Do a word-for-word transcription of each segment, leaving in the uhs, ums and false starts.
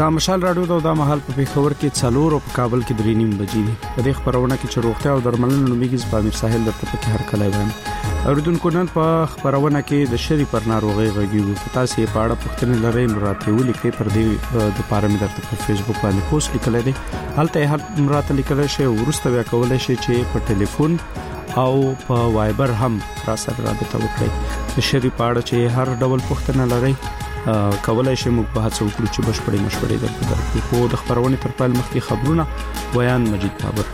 دا مشال رادیو دا د محل په پیښور کې څلور او په کابل کې درې نیم بجې دي. په دې خبرونه کې چې روغتیا او درملنه نومیږي په امیر ساحل د په هر کله باندې اوریدونکو نن په خبرونه کې د شری پر ناروغي غږیږي. په تاسو په اړه پوښتنه لرئ نو راته ولیکئ پر دې د پاره مې درته په فیسبوک باندې پوسټ لیکل دي. هلته هر مراته لیکل شي ورسته بیا کولای شي چې په ټلیفون او په وایبر هم را سره رابطه وکړئ. د شری په اړه چې هر ډول پوښتنه لرئ کولای شي موږ په هڅه وکړو چې بشپړې مشورې درته درکړو. خو د خبرونې تر پیل مخکې خبرونه ویان مجید بابر.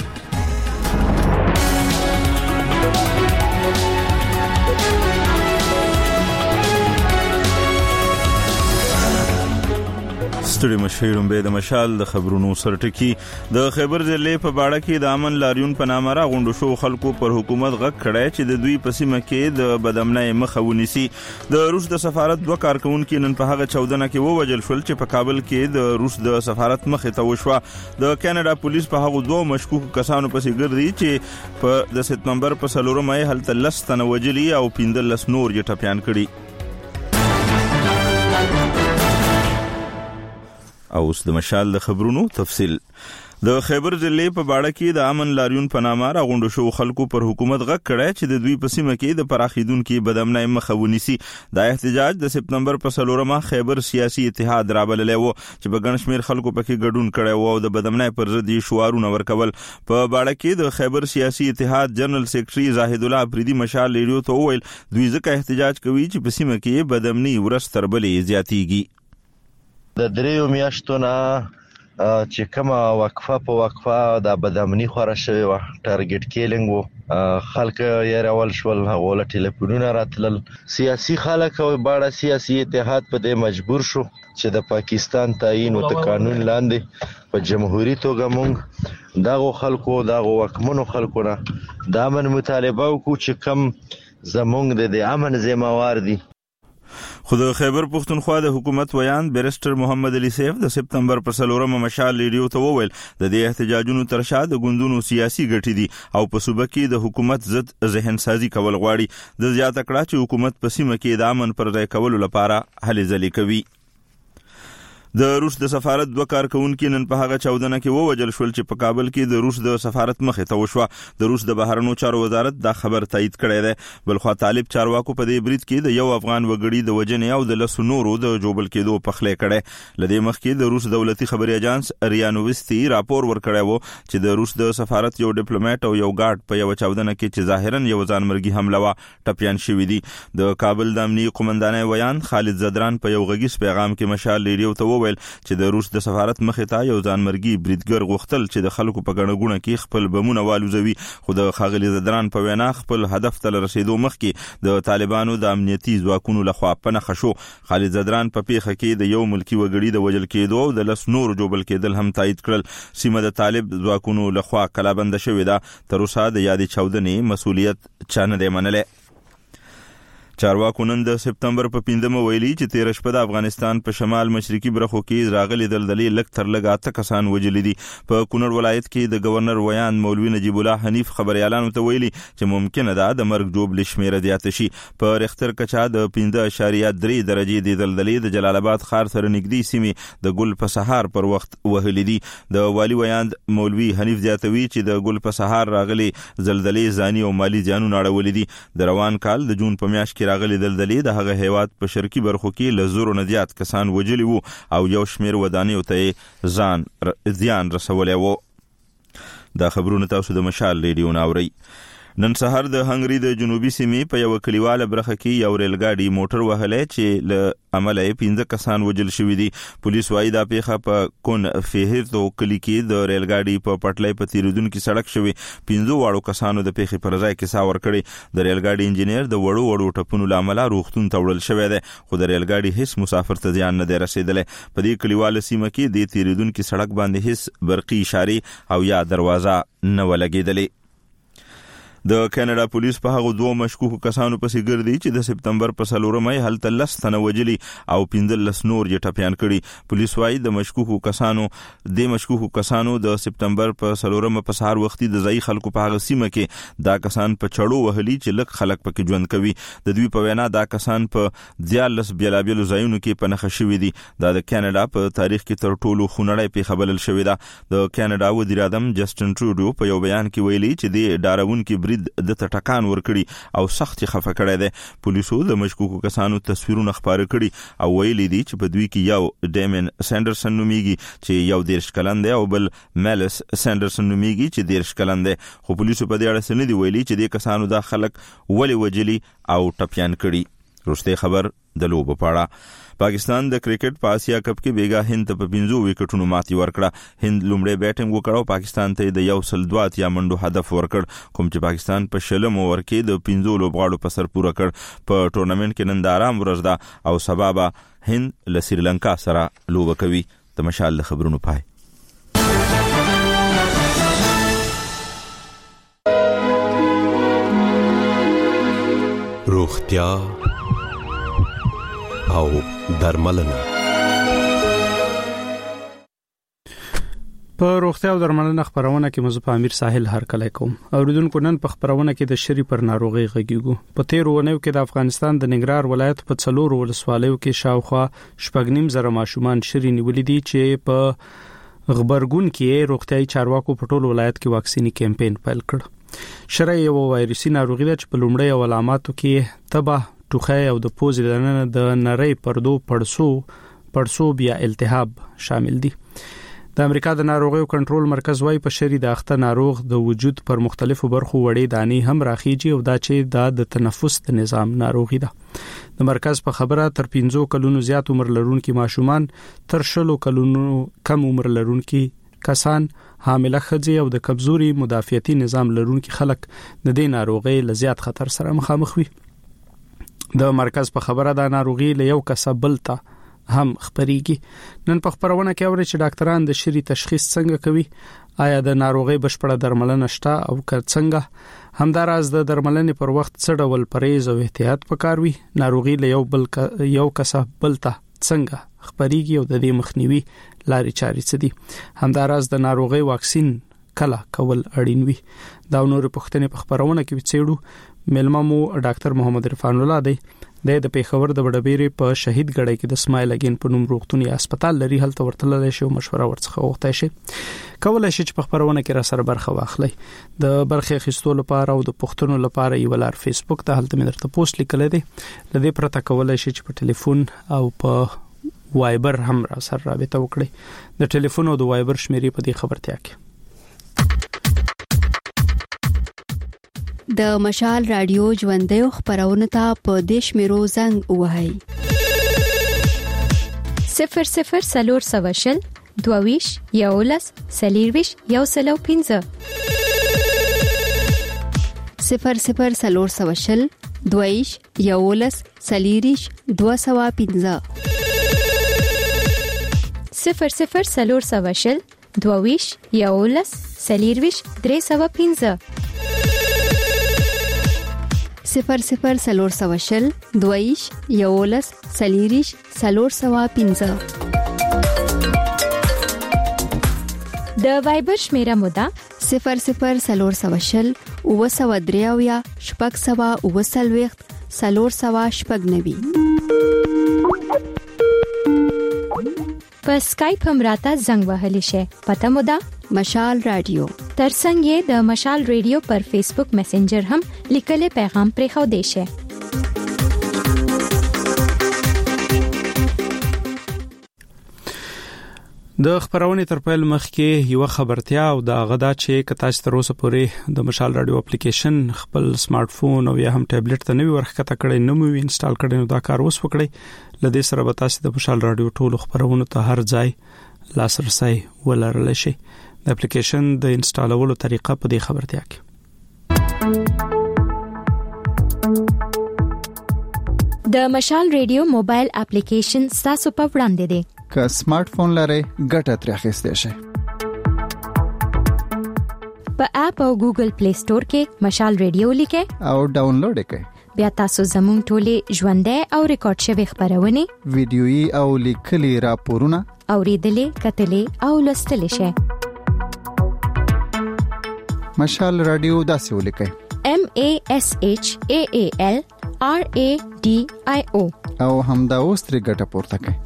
ستړي مشهورم به د مشال د خبرونو سرټکی. د خیبر ضلع په باړه کې د امن لاریون په نامه را غونډو شو خلکو پر حکومت غږ کړی چې د دوی په سیمه کې د بدامنۍ مخه ونیسي. د روس د سفارت دوه کارکونکو نن په هغه چودنه کې ووجل شول چې په کابل کې د روس د سفارت مخه ته وشوه. د کاناډا پولیس په هغه دوه مشکوک کسانو پسې ګرځي چې په د سپتمبر په څلورمه یې هلته لس تنه وجلي او پنځلس نور یې ټپیان کړي. او اوس د مشال د خبرونو تفصیل. د خیبر ضلع په باړه کې د امن لاریون په نامه را غونډو شو خلکو پر حکومت غږ کړی چې د دوی په سیمه کې د پراخیدونکو بدامنۍ مخه ونیسي. دا احتجاج د سپتمبر په څلورمه خیبر سیاسي اتحاد رابللی و چې په ګڼ شمېر خلکو پکې ګډون کړی و او د بدامنۍ پر ضد یې شعارونه ورکول. په باړه کې د خیبر سیاسي اتحاد جنرال سیکرټري زاهد الله افریدي مشال ریډیو ته وویل دوی ځکه احتجاج کوي چې په سیمه کې بدامنۍ ورځ تر بلې زیاتیږي. د دریو میاشتو نه چې کومه وقفه په وقفه د بدامنۍ خوره شوی و ټارګټ کیلینګ و خلک یې راول شول هغه له ټلیفونونو راتلل. سیاسي خلک او باړه سیاسي اتحاد په دې مجبور شو چې د پاکستان تعین او د قانون لاندې په جمهوریت توګه مونږ دغه خلکو دغه وکمنو خلکو نه د امن مطالبه وکړو چې کم زمونږ د امن ذمہوار دي. خو د خیبر پښتونخوا د حکومت ویان بیرسټر محمد علي سیف د سپتمبر پر څلورمه مشال ریډیو ته وویل د دې احتجاجونو تر شا د ګوندونو سیاسي ګټې دي او په صوبه کې د حکومت ضد ذهن سازي کول غواړي. د زیاته کړه چې حکومت په سیمه کې د امن پر ځای کولو لپاره هلې ځلې کوي. د روس د سفارت دوه کارکونکو نن په هغه چودنه کې ووجل شول چې په کابل کې د روس د سفارت مخه ته وشوه. د روس د بهرنیو چارو وزارت دا خبر تایید کړی دی. بلخو طالب چارواکو په دې برید کې د یو افغان وګړي د وجنې او د لسو نورو د جوبل کېدو په خله کړي. لدې مخکې د روس دولتي خبري اژانس ریا نووستي راپور ورکړی وو چې د روس د سفارت یو ډیپلوماټ او یو ګارد په یو چودنه کې چې ظاهرا یو ځانمرګي حمله وا ټپيان شوی دي. د کابل د امنیتي قومندانۍ ویان خالد زدران په یو غږیز پیغام کې مشال ریډیو ته وویل چې د روس د سفارت مخه ته یو ځانمرګي بریدګر غوښتل چې د خلکو په ګڼګونه کې خپل بمونه والوزوي. خو د خاغلی زدران په وینا خپل هدف ته رسیدو مخکې د طالبانو د امنیتي ځواکونو لخوا پنه خشو. خالد زدران په پیښه کې د یو ملکی وګړي د وجل کېدو او د لس نور جوبل کېدل هم تایید کړل. سیمه د طالب ځواکونو لخوا کلابند شوې ده. تر اوسه د یادې چودنې مسؤلیت چا نه دی منلی. چارواکو نن د سپتمبر په پنځمه ویلي چې تیر شپه د افغانستان په شمال مشرقي برخو کې راغلي دلدلې لک تر لګ اته کسان وجلي دي. په کونړ ولایت کې د گورنر ویان مولوي نجیب الله حنیف خبريالانو ته ویلي چې ممکنه ده د مرګ جوب لشمیره زیات شي. په رختر کچا د پنځه اشاریه درې درجه د دلدلې د جلال آباد ښار سره نږدې سیمې د ګل په سهار پر وخت وهلي دي. د والی ویان مولوي حنیف زیاتوي چې د ګل په سهار راغلي زلزلې ځاني او مالی زیانونه اړولې دي. د روان کال د جون په میاشت کې راغلي دلدلې د هغه هیواد په شرقي برخو کې لزور نه زیات کسان وجلي وو او یو شمیر ودانیو ته ځان زیان رسولی وو. دا خبرونه تاسو د مشال ریډیو ناوري. نن سهار د هنګري د جنوبي سیمې په یو کلیواله برخه کې یو ریل ګاډي موټر وهلې چې له عمله پنځه کسان وجل شوي دي. پولیس وايي دا پیښه په کون فهرتو کلی کې د ریل ګاډي په پټلۍ په تیریدونکو سړک شوی. پنځه واړو کسانو د پیښې پر ځای کې ساور کړي. د ریل ګاډي انجنیر د وړو وړو ټپونو لامل روغتون ته وړل شوی دی خو د ریل ګاډي هیڅ مسافر ته ځان نه دی رسیدلی. په دې کلیواله سیمه کې د تیریدونکو سړک باندې هیڅ برقي اشاره او یا دروازه نه ولګېدلې. د کاناډا پولیس په هغه دوه مشکوکو کسانو پسې ګرځي چې د سپتمبر په څلورمه هلته لس تنه وجلي او پنځلس نور یې ټپيان کړي. پولیس وايي د مشکوکو کسانو د مشکوکو کسانو د سپتمبر په څلورمه په سهار وختي د ځای خلکو په هغه سیمه کې دا کسان په چړو وهلي چې لک خلک پکې ژوند کوي. د دوی په وینا دا کسان په ځالس بیلابیلو ځایونو کې پنهخ شوي دي. دا د کاناډا په تاریخ کې تر ټولو خونړی پیښه بلل شوې ده. د کاناډا وزیر اعظم جسټن ټروډو په یو بیان کې ویلي چې د ډارونکو برید د ټکان ورکړي او سخت خفه کړی دی. پولیسو د مشکوکو کسانو تصویرونه خپاره کړي او ویلي دي چې په دوی کې یو ډیمن سینډرسن نومیږي چې یو دیرش کلن دی او بل میلس سینډرسن نومیږي چې دیرش کلن دی. خو پولیسو په دې اړه څه نه دي ویلي چې د کسانو دا خلک ولې وجلي او ټپيان کړي. وروستي خبر د لوبو پاړه. پاکستان د کرکټ په آسیا کپ کې بیګا هند ته په پنځو وکټونو ماتي ورکړه. هند لومړی بیټینګ وکړ او پاکستان ته د یو سل دوه اتیا منډو هدف ورکړ کوم چې پاکستان په شلم اوور کې د پنځو لوبغاړو په سر پوره کړ. په ټورنمنت کې نن د آرام ورځ ده او سبا به هند له سریلانکا سره لوبه کوي. د مشال د خبرونو پای. روغتیا او درملنه. په روغتیا او درملنه خبرونه کې مزه په امیر ساحل هر کله کوم. اوریدونکو نن په خبرونه کې د شری پر ناروغي غږیږو. په تیر ونیو کې د افغانستان د ننګرهار ولایت په څلور ولسوالیو کې شاوخوا شپږنیم زره ماشومان شری نیولې دي چې په غبرګون کې روغتيایي چارواکو په ټول ولایت کې واکسینی کمپاین پیل کړ. شری یو وایرسي ناروغي ده چې په لومړی او علاماتو کې تبه، ټوخی او د پوزې دننه د نری پردو پړسو پړسوب یا التهاب شامل دي. د امریکا د ناروغیو کنټرول مرکز وايي په شری د اخته ناروغ د وجود پر مختلفو برخو وړې دانی هم راخیږي او دا چې د تنفس د نظام ناروغي ده. د مرکز په خبره تر پنځو کلونو زیات عمر لرونکي ماشومان، تر شلو کلونو کم عمر لرونکي کسان، حامله ښځې او د کمزوري مدافعتي نظام لرونکي خلک د دې ناروغي له زیات خطر سره مخامخ وي. د مرکز په خبره دا ناروغي له یو کس بل ته هم خبريږي. نن په خبرونه کې اوري چې ډاکټران د شری تشخیص څنګه کوي، آیا د ناروغي بشپړه درملنه شته او که څنګه، همداراز د درملنې پر وخت څه ډول پرهیز او احتیاط پکاروي، ناروغي له یو بل یو کس بل ته څنګه خبريږي او د دې مخنیوي لارې چارې څه دي، همداراز د ناروغي واکسین کله کول اړین وي. دا نور پوښتنې په خبرونه کې وڅېړو. ملممو ډاکټر محمد عرفان الله دی د پیښور د وډبېری په شهید ګړی کې د اسماعیل اگین په نوم روغتوني هسپتال لري، هلته ورتللی شي او مشوره ورڅخه وغوښتای شي. کولای شي چې په خبرونه کې را سره برخه واخلي. د برخه اخیستو لپاره او د پوښتنو لپاره یو لار فیسبوک ته هلته مې درته پوسټ لیکل دي. لدې پرته کولای شي چې په ټلیفون او په وایبر هم را سره رابطه وکړي. د ټلیفون او د وایبر شمیرې په دې خبرتیا کې. د مشال رادیو ژوندۍ خبرونه ته په دیش میرو زنګ وهاي صفر صفر سلور سواشل دوویش یولس سلیرویش یو سلو پینزه صفر صفر سلور سواشل دوویش یولس سلیریش دو سوا پینزه صفر صفر سلور سواشل دوویش یولس سلیرویش درې سوا پینزه صفر صفر سلور سواشل دویش یولس سلیریش سلور سوا پینزه. د وایبر شمیره مودا صفر صفر سلور سواشل او سوا دریاویا شپږ سوا او سلويخت سلور سوا شپږ نوي. په سکایپ هم راته زنګ وهلی شي. پته مودا مشال رادیو. ترڅنګ یې د مشال رادیو پر فیسبوک میسنجر هم لیکلي پیغام پرې خو دی شي. د خبرونه تر پیل مخکې یو خبرتیا او د غدا چې کتا چې تر اوسه پورې د مشال رادیو اپلیکیشن خپل سمارټ فون او یا هم ټابلیټ ته نوی ورخته کړی نو مو انسټال کړی نو دا کار اوس وکړئ. لدې سره به تاسو د مشال رادیو ټولو خبرونه ته هر ځای لاسرسي ولرلی شي. د اپلیکیشن د انسټالولو طریقه په دې خبرتیا کې. د مشال رادیو موبایل اپلیکیشن تاسو په وړاندې دی. که سمارټ فون لرئ ګټه ترې اخیستئ شئ. په اپ او ګوګل پلی سٹور کې مشال ریډیو لیکه او ډاونلوډ کړئ. بیا تاسو زموږ ټولې ژوندۍ او ریکارډ شوی خبرونه ویډیويي او لیکلي راپورونه اوریدلې کتلې او لوستلې شئ. مشال رادیو داسې ولیکئ: M A S H A A L R A D I O او همدا اوس ترې ګټه پورته کړئ.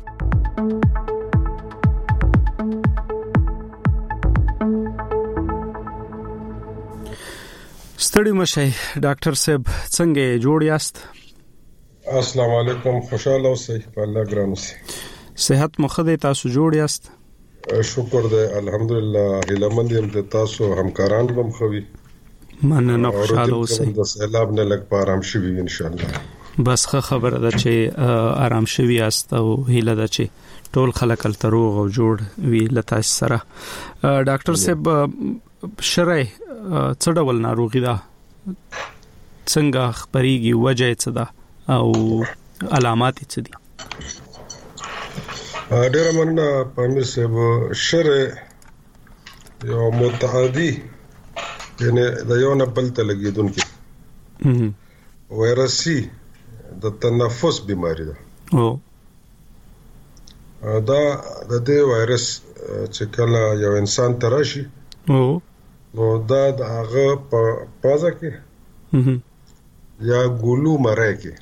ستړي مشي ډاکټر صاحب څنګه جوړ یاست؟ السلام علیکم، خوشاله اوسئ، په الله ګران اوسئ. صحت مو ښه دی؟ تاسو جوړ یاست؟ شکر دی الحمدلله. هیلمند یم د تاسو همکاران هم خوي. مننه، خوشاله اوسئ. د سیلاب نه لږ په آرام شوي ان شاء الله. بس ښه خبره ده چې آرام شوي یاست او هیله ده چې ټول خلک تل روغ او جوړ وي لته سره. ډاکټر صاحب شرعي څه ډول ناروغي ده؟ څنګه خبريږي؟ وجه څه ده او علامات څه دي؟ ډېر مننه پامیر صاحب. شرع یو متعدی یعنی د یو نه بل ته لګیدونکي وایرسي د تنفس بیماری ده. او دا د دې وایرس چې کله یو انسان ته راشي او نو دا د هغه په پازه کې یا ګولو مړی کې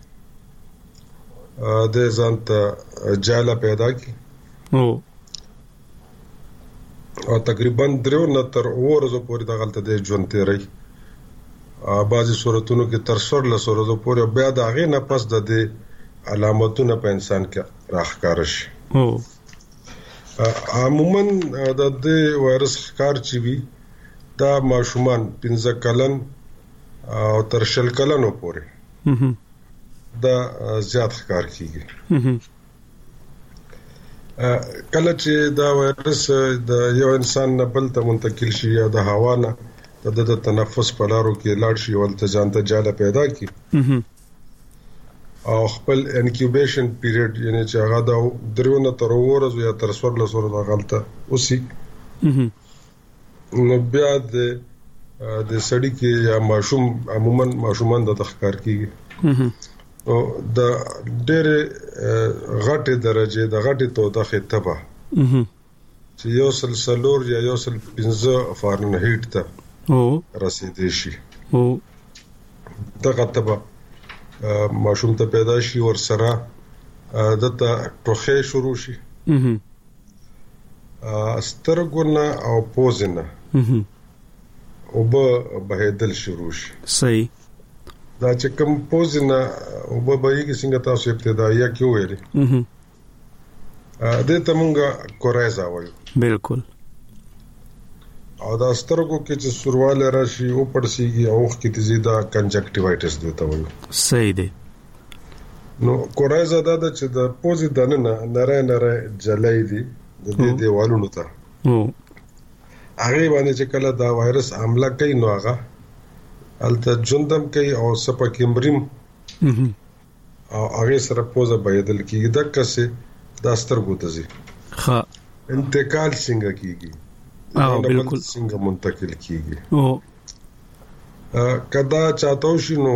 د ځان ته جاله پیدا کی او او تقریبا درو نه تر ورځو پورې د غلطه د ژوند تیری بعضی صورتونو کې تر څلور ورځو پورې بیا د هغه نه پس د علامتونه په انسان کې راخکار شي. او عموما د دې وایرس ښکار چي وي دا ماشومان پنځه کلن او تر شل کلنو پورې دا زیات ښکار کیږي. کله چې دا وایرس د یو انسان نه بل ته منتقل شي یا د هوا نه د تنفس په لارو کې لاړ شي ولته ځان ته جاله پیدا کی او خپل انکیوبیشن پیریډ یعنی چې هغه د درو نه تر ورځو یا تر څوار لسو ورځو غلطه اوسي نو بیا د د سړی کې یا ماشوم عموما ماشومان د تخکار کیږي او د ډېر غټه درجه د غټه توده خطبه چې یو سلسلور یا یو سل پنځه فارنهایت ته او رسیدي شي او دغه تبه ماشوم ته پیدا شي ور سره دته ټوخه شروع شي سترګونه او پوزنه او به بهدل شروع شي. صحیح. دا چې کوم پوزنه او به بهږي څنګه تاسو ابتدائیه کې ویلي ا دې ته مونږه کورایزا وایو. بالکل. او دا سترګو کې چې سرواله راشي او پړسيږي او وخت کې زیاده کنجکټیوایټس دیته وایو. صحیح دی. نو کورایزا دا چې د پوزي دننه نره نره جلای دي د دې دیوالونو ته او هغه باندې چې کله دا وایرس حمله کوي نو هغه الته جوندم کوي او سپکمبریم او هغه سره پوزه بيدل کیږي د کسه دا سترګو ته ځي. ها انتقال څنګه کیږي؟ او بالکل څنګه منتقل کیږي؟ او کدا چاته شي نو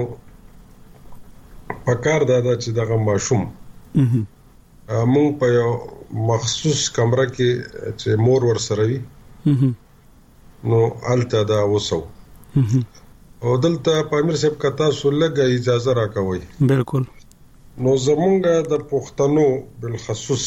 پکار دادا چې دغه ماشوم مونږ په یو مخصوص کمره کې چې مور ور سره وي نو الته دا وسو او دلته پامیر صاحب کتا سولګه اجازه راکوي. بالکل. نو زمونږه د پښتنو بالخصوص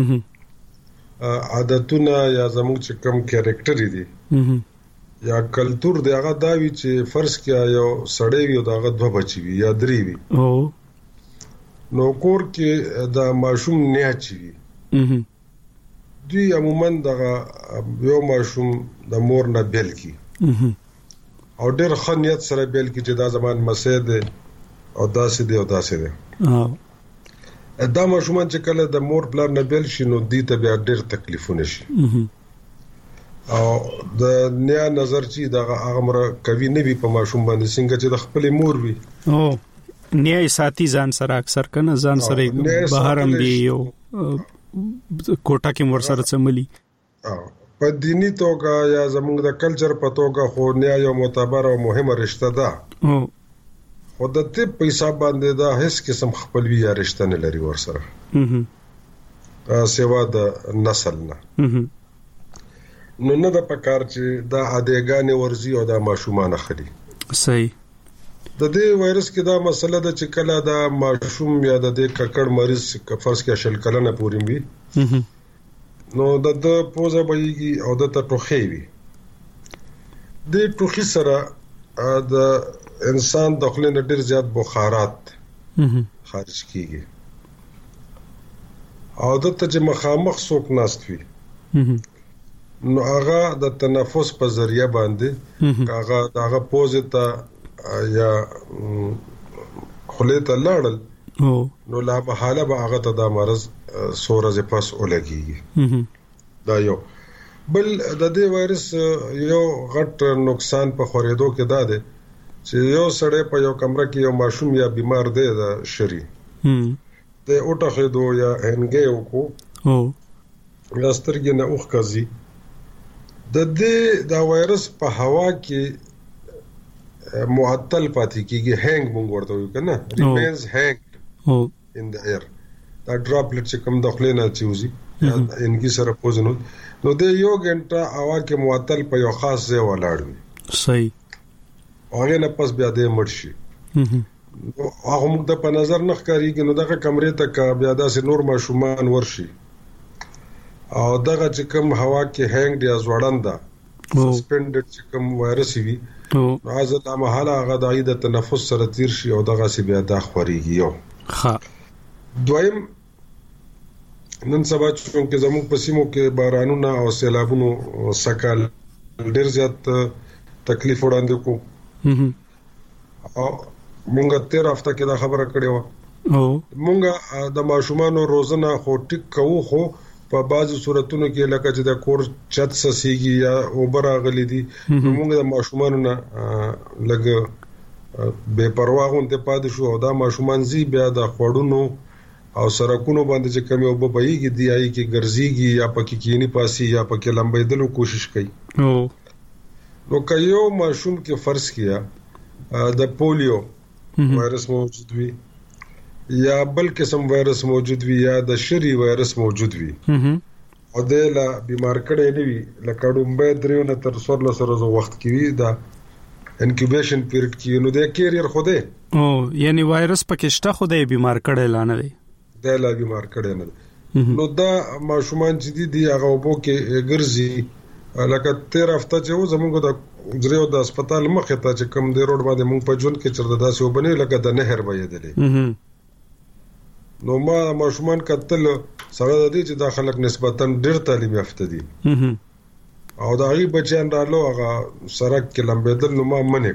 عادتونه یا زموږ چې کوم کریکټر دي یا کلچر دی هغه دا وی چې فرض کیا یو سړی وي او داغه دوه بچي وي یا درې وي او نو کور کې دا ماشوم نه اچي وي دوی عموما دغه یو ماشوم د مور نه بیل کی او ډېر خنیت سره بیل کی چې دا زمان مسید او داسې دی او داسې دی. دا ماشومان چې کله د مور پلان نه بیل شي نو دي ته بیا ډېر تکلیفونه شي او د نیا نظر چې دا هغه مر کوي نه وي په ماشوم باندې څنګه چې د خپل مور وي او نیا ساتي ځان سره اکثر کنه ځان سره بهر هم دی یو کوټه کې مور سره چملی په دینی توګه یا زموږ د کلچر په توګه خو نه یو معتبر او مهمه رشتہ ده او خو د طب په حساب باندې دا هیڅ قسم خپلوي یا رشتہ نه لري ورسره ا سیوا د نسل نه نو نه د پکار چې دا ادېګانې ورزي او د ماشومان خري صحیح د دې وایرس کې دا مسله ده چې کله دا ماشوم یا د دې ککړ مریض فرض کې شل کلنه پورې وي نو د د پوزه بېږي او د ټوخي وي د ټوخي سره د انسان د خپل نه ډیر زیات بخارات خارج کیږي او د ته چې مخامخ څوک ناست وي نو هغه د تنفس په ذریعہ باندې هغه هغه پوزه ته یا خله ته لاړل نو لا محاله به هغه ته د مرز سورزه پاس ولګي دا یو بل د دې وایرس یو غټ نقصان په خورېدو کې دا دی چې یو سړی په یو کمره کې یو ماشوم یا بیمار دی د شری ته اوټه خېدو یا هنګي وکړو او لاسترګې نه اوخ کزي د دې دا وایرس په هوا کې معطل پاتې کیږي هنګ مونږ ورته وایو کنه ریمینز هنګ in the air دا ډراپلټ چې کوم د خلینو چوزي یا انګي سره پوزنو نو د یو غنټه هوا کې معطل په یو خاص ځای ولاړ وي صحیح هغه نه پس بیا د مرشي هغه موږ د په نظر نه ښکاریږي نو دغه کمرې ته کا بیا داسې نور ماشومان ورشي او دغه چې کوم هوا کې هنګ یا زوړنده سسپندډ چې کوم وایرس وي نو هغه د محاله هغه د عید تنفس سره تیر شي او دغه سی بیا د خوريږي یو ها دویم نن سبا چې زموږ په سیمو کې بارانونه او سیلابونو سکل ډېر زیات تکلیف وړاندې کو او مونږه تیر هفته کې دا خبره کړې و او مونږه د ماشومانو روزنه خو ټیک کوو خو په بعضو صورتونو کې لکه چې د کور چت سسيږي یا اوبر غلي دي مونږ د ماشومانو نه لګ بے پروا غونډه پاد شو او دا ماشومان زی بیا د خوړونو او سرکونو باندې چې کمی او بېږي دی آی کې ګرځيږي یا پکې کینی پاسي یا پکې لمبېدلو کوشش کوي او نو کيو ماشوم کې فرض کیا د پولیو وایرس موجود وي یا بل قسم وایرس موجود وي یا د شری وایرس موجود وي او د لا بیمار کړي نه وي لکه ډومبه دریو نه تر څوارلس ورځې وخت کې وي دا انکیوبیشن پیریډ کې نو د کیریئر خوده او یعنی وایرس پکې شته خوده بیمار کړي لانه دی د لا بیمار کړي نه نو دا ماشومان چې دي هغه وبو کې ګرځي لکه تیر هفته چې زموږ د جریو د هسپتال مخه ته چې کم دی روډ باندې مونږ په جون کې چرته داسې وبني لکه د نهر وېدلې نو ما ماشومان کتل سره د دې چې د خلک نسبتا ډېر تعلیم یافته دي او دا غي بچیان رالو هغه سرک کې لمبېدل نو ما منې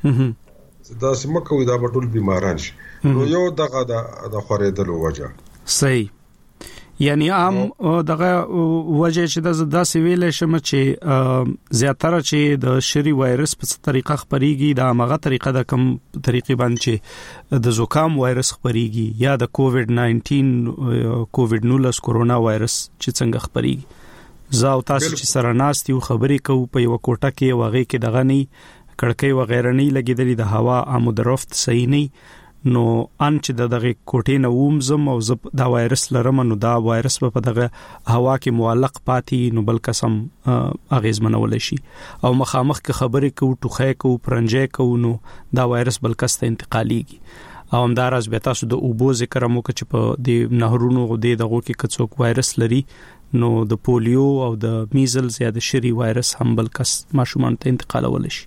ک دا سمکه وي دا ټول بیماران شي نو یو دغه د خورېدلو وجه صحیح یعنی عام دغه وجه چې د داسې ویلې شمه چې زیاتره چې د شری وایرس په طریقه خبريږي د هغه طریقه د کم طریقې باندې چې د زکام وایرس خبريږي یا د کووډ ناینټین کووډ نولس کورونا وایرس چې څنګه خبريږي زاو تاسو چې سره ناستي خبرې کوو په یو کوټه کې وغه کې دغه نه کړکۍ وغیرہ نه لګیدلې د هوا آمودرفت صحیح نه نو ان چې دغه کوټې نه وومزم او زب دا وایرس لرم نو دا وایرس په دغه هوا کې معلق پاتې نو بل قسم اغیزمنول شي او مخامخ کې خبرې کو ټوخه کو پرنجې کو نو دا وایرس بل کس ته انتقاليږي او همدارس به تاسو د اوبو ذکر مو چې په د نهرونو د دغه کې کڅوک وایرس لري نو د پولیو او د میزلز یا د شری وایرس هم بل کس ماشومان ته انتقالول شي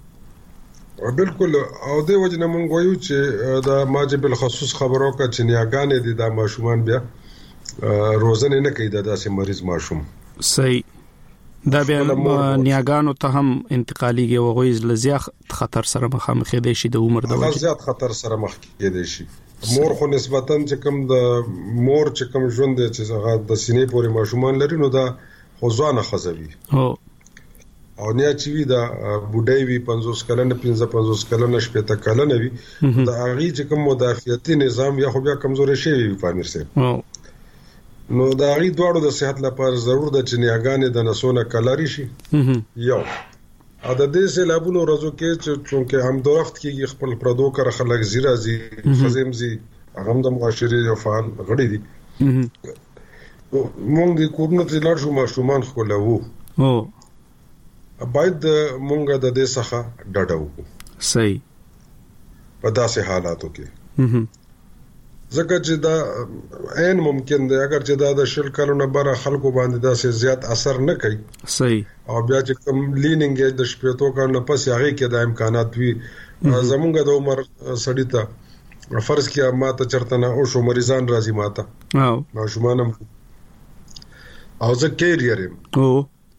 بالکل او د وجه نه مونږ وایو چې دا ماجب بالخصوص خبرو کا چې نیاګانې دي دا ماشومان بیا روزنه نه کوي دا داسې مریض ماشوم صحیح دا بیا نیاګانو ته هم انتقاليږي او غوي لزیات خطر سره مخامخ دي شي د عمر د وجه زیات خطر سره مخ کېدي شي مور خو نسبتاً چې کوم د مور چې کوم ژوند دي چې هغه د سینې پورې ماشومان لري نو دا خوځانه خزوي او او نیا چې وی دا بوډای وی پنځوس کلن پنځه پنځوس کلن شپته کلن وی دا هغه چې کوم مدافعتي نظام یا خو بیا کمزوري شي وي پامیر سي نو دا غي دواړو د صحت لپاره ضرور ده چې نیاګانې د نسونه کلاري شي یو ا د دې سیلابونو ورځو کې چې چونکه هم درخت کې خپل پردو کر خلک زیرا زی خزم زی هغه د معاشري یو فعال غړي دي مونږ د کورونو ته لاړ شو ماشومان خپلو او باید مونږ د دې څخه ډډه وکړو صحیح په داسې حالاتو کې ځکه چې دا عین ممکن دی اگر چې دا د شل کلونو بره خلکو باندې داسې زیات اثر نه کوي صحیح او بیا چې کوم لینینګ ایج د شپېتو کلونو پس هغه کې د امکانات وي زمونږ د عمر سړی ته فرض کیا ماته چرته نه او شو مریضان راځي ماته او ماشومان او زه کیریئر او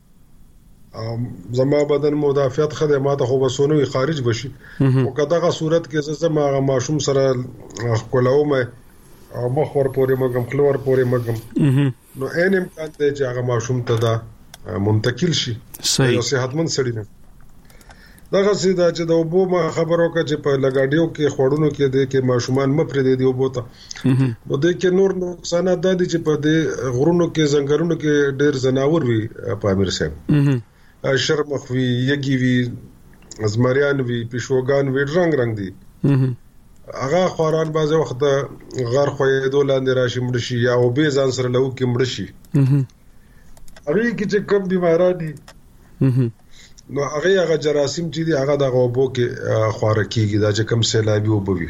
زما بدن مدافعت خدمات خو بسونوي خارج بشي او کداغه صورت کې زما ماشوم سره کولاوم او مخور پورې مګم خلور پورې مګم نو ان امکان ته چې هغه ماشوم ته دا منتقل شي صحیح صحتمند سړی نه دغه سیدا چې د وبو ما خبرو کې چې په لګاډیو کې خوړونو کې د کې ماشومان مپر دي دی وبو ته نو د کې نور نقصانات د دي چې په د غرونو کې زنګرونو کې ډېر زناور وي په امیر صاحب شرمخ وي یګي وي ازمریان وي پښوګان وي رنگ رنگ دي هغه خوران بعض وخت غر خوې دولاندې راشي مړ شي یا او به ځان سره لو کې مړ شي هغه کې چې کوم بیماران دي نو هغه هغه جراثیم چې دي هغه د غوبو کې خواره کیږي دا چې کوم سیلابي وبوي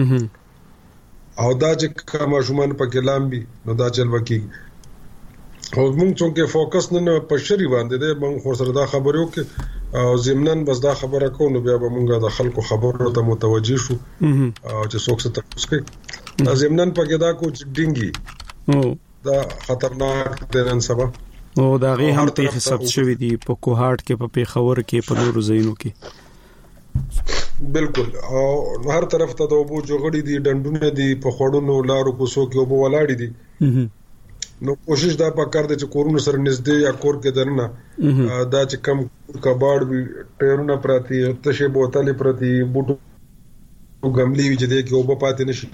او دا چې کوم شومان پکې لامبي نو دا چل وکیږي او موږ څنګه فوکس نه په شری باندې ده موږ خو سره دا خبرو کې او زمنن بس دا خبره کوو نو بیا به موږ د خلکو خبرو ته متوجي شو او چې څوک څه تاسو کوي زمنن پکې دا کو ډینګي دا خطرناک دی نن سبا او دا غي هم ته حساب شوی دی په کوهاټ کې په پیښور کې په نورو ځایونو کې بالکل او هر طرف ته د وبو جوړې دي ډندونه دي په خړونو لارو کوسو کې وبو ولاړې دي نو کوشش دا پکار دي چې کورونو سره نږدې یا کور کې درنه دا چې کم کباړ وي ټیرونه پراتی تشه بوتلې پراتی بوټو غملي وي چې د کې وبو پاتې نشي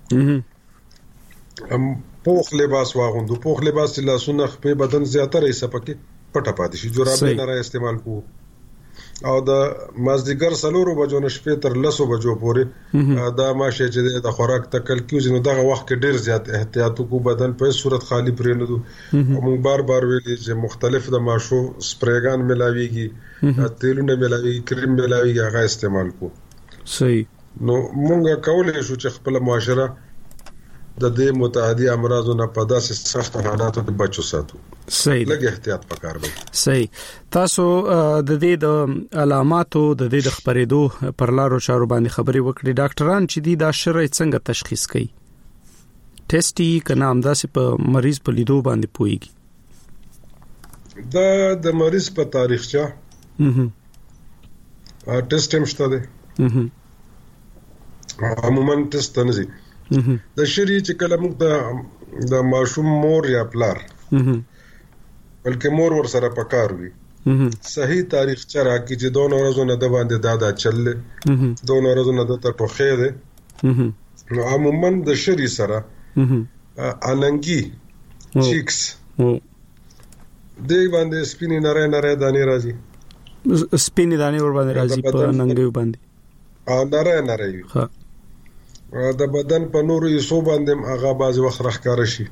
یو ام پوخ لباس واغوندو پوخ لباس چې لاسونه خپې بدن زیاتره یې سپکه پټه پاتې شي جورابې نه را استعمال کو او د مازدیګر سلورو بجو نشپې تر لسو بجو پورې دا ماشه چې د خوراک تکل کیږي نو دغه وخت کې ډیر زیات احتیاط کو بدن په صورت خالی پرې نه دو موږ بار بار ویلي چې مختلف د ماشو سپریګان ملاويږي تیلونه ملاويږي کریم ملاويږي هغه استعمال کو صحیح نو موږ کولای شو چې خپل معاشره د دې متعدی امراضو نه په داسې سخت حالاتو کې بچو ساتو صحیح لږ احتیاط پکار دی صحیح تاسو د دې د علاماتو د دې د خبرېدو پر لارو چارو باندې خبري وکړي ډاکټران چې دی دا شرعي څنګه تشخیص کوي ټیسټي کنا همداسې په مریض په لیدو باندې پويږي دا د مریض په تاریخچه م ټیسټ هم شته دی عموما ټیسټ نه دي د شری چې کله موږ د د ماشوم مور یا پلار بلکې مور ور سره پکار وي صحیح تاریخ چرا کی چې دوه ورځې نه د باندې دادا چلله دوه ورځې نه د ټوخې ده نو عموما د شری سره اننګي چیکس دی باندې سپینې نری نری دانې راځي سپینې دانې ور باندې راځي په اننګي باندې ا نری نری ها د بدن په نورو یسو باندې هغه باز وخت راخکار شي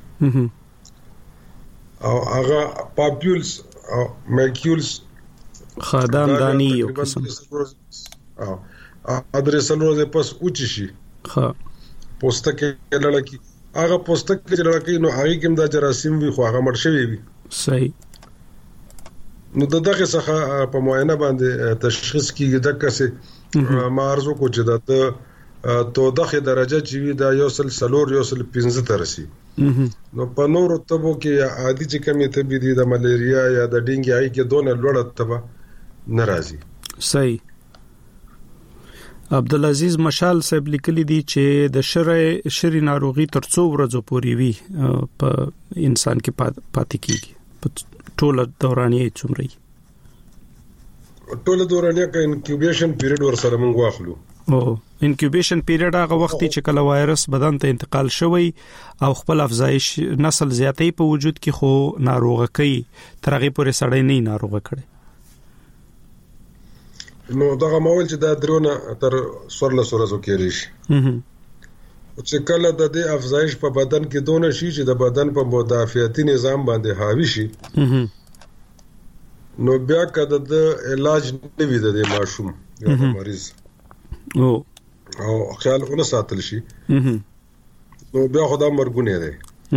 او هغه پاپیولز او ماکیولز خدام دانی یو قسم او ادرسل روزه پس اوچ شي ها پوستکه لړکی هغه پوستکه لړکی نو هغه کوم د جراثیم وي خو هغه مړ شوی وي صحیح نو دغه څخه په معاینه باندې تشخیص کیږي د کسه مارزو کو چې د تو دغه درجه چې وي دا یو سل سلور یو سل پنځه ترسي نو په نورو تبو کې عادي چې کمی تبي دي د ملیریا یا د ډینګي آی کې دونه لوړه تبه ناراضي صحیح عبدالعزيز مشال صاحب لیکلي دي چې د شرع شری ناروغي تر څو ورځې پورې وي په انسان کې پاتې کیږي په ټوله دورانیه څومره ټوله دورانیه کې انکیوبیشن پیریډ ور سره موږ واخلو او انکیوبیشن پیریډ هغه وخت چې کله وایرس بدن ته انتقال شوی او خپل افزایش نسل زیاتې په وجود کې خو ناروغه کوي ترغه پورې سړی نه ناروغه کړي. نو دا مول چې دا درونه تر سورله سورزو کېږي چې کله د دې افزایش په بدن کې دونه شي چې د بدن په مدافعتي نظام باندې حاوی شي نو بیا کده د علاج نه وي د ماشوم یا مریض او او خیال اون ساتل شي نو بیا خدا مرګونه ده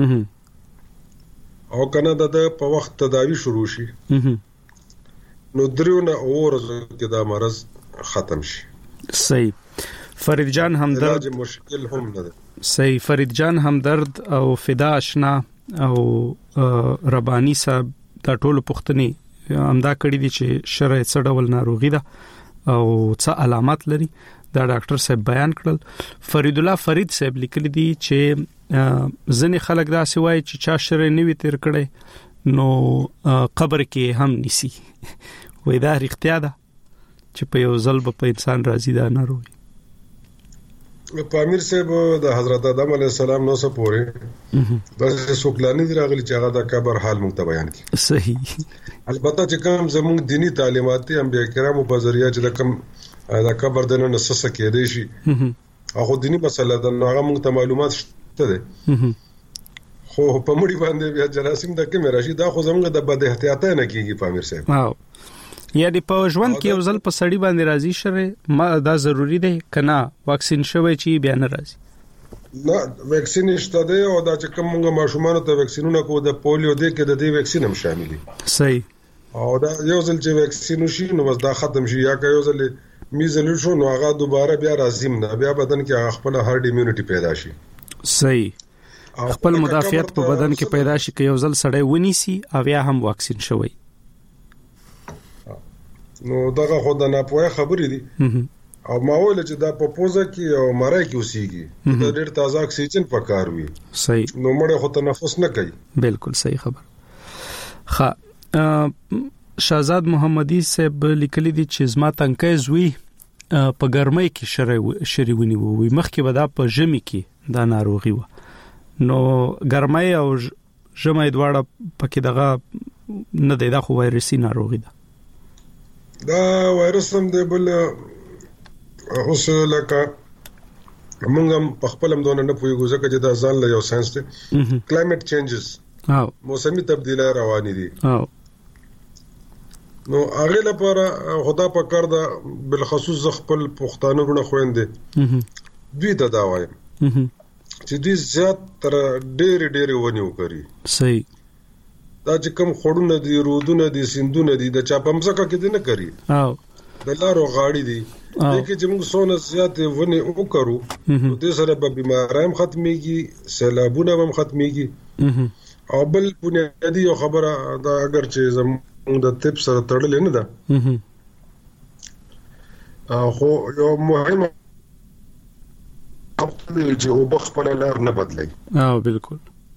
او کنه د په وخت تداوی شروع شي نو درونه اورزو کې دا مرض ختم شي. صحیح. فرید جان همدرد علاج مشکل هم نه ده. صحیح. فرید جان همدرد او فدا آشنا او ربانی صاحب دا ټول پښتني امدا کړی دي چې شرعي څه ډول ناروغي ده او څه علامات لري دا ډاکټر صاحب بیان کړل. فرید الله فرید صاحب لیکلی دي چې ځنې خلک دا سوای چې چا شرعي نوي تیر کړي نو قبر کې هم نسی وې دا اړتیا ده چې په یو ځل په انسان راځي دا ناروغي. په امیر صاحب د حضرت آدم علیه السلام نو څه پورې بس سوکلانی دی راغلی چې هغه د قبر حال مونږ ته بیان کړي. صحیح. البته چې کوم زموږ دینی تعلیمات دي انبیاء کرامو په ذریعہ چې د کوم د قبر د نن څه کې دی شي هغه دینی مسله د هغه مونږ ته معلومات شته ده خو په مړي باندې بیا جراثیم د کوم راشي دا خو زموږ د بد احتیاطه نه کیږي په امیر صاحب. واو. یعنی په ژوند کې یو ځل په سړی باندې راځي شره ما دا ضروری دی کنه واکسین شوی چې بیا نه راځي. نه واکسین شته دی او دا چې کوم موږ ماشومان ته واکسینونه کو د پولیو دی کې د دې واکسین هم شامل دي. صحیح. او دا یو ځل چې واکسین شي نو بس دا ختم شي یا که یو ځل میزل شو نو هغه دوباره بیا راځي نه بیا بدن کې خپل هارد ایمونټي پیدا شي. صحیح. خپل مدافعت په بدن کې پیدا شي که یو ځل سړی ونیسي او بیا هم واکسین شوی نو دغه خو د ناپوهه خبرې دي او ما ویل چې دا په پوزه کې او مړی کې اوسېږي دا ډېر تازه اکسیجن پکار وي. صحیح. نو مړی خو تنفس نه کوي. بالکل صحیح خبر. ښه شاهزاد محمدي صاحب لیکلي دي چې زما تنکي زوی په ګرمۍ کې شری ونی وي مخکې به دا په ژمي کې دا ناروغي و نو ګرمۍ او ژمۍ دواړه پکې دغه نه دی دا خو وایرسي ناروغي ده. دا وایرس هم دی بل اوس لکه موږ هم په خپل هم دونه نه پوهیږو ځکه چې دا ځان له یو ساينس دی کلایمټ چینجز او موسمي تبدیلی روانې دي او نو هغه لپاره خدا په کار دا بالخصوص ز خپل پښتانه غونه خويندې دوی ته دا وایم چې دوی زیات تر ډېر ډېر ونیو کوي. صحیح. دا چې کوم خړونه دي رودونه دي سندونه دي د چا په مزکه کې نه کوي او د لارو غاړي دي کې چې موږ سونه زیات ونی وکړو نو د سره به بیمارایم ختميږي سیلابونه هم ختميږي او بل بنیادی یو خبره دا اگر چې زموږ د طب سره تړلې نه ده خو یو مهمه خبره چې او بخپل لار نه بدلای. او بالکل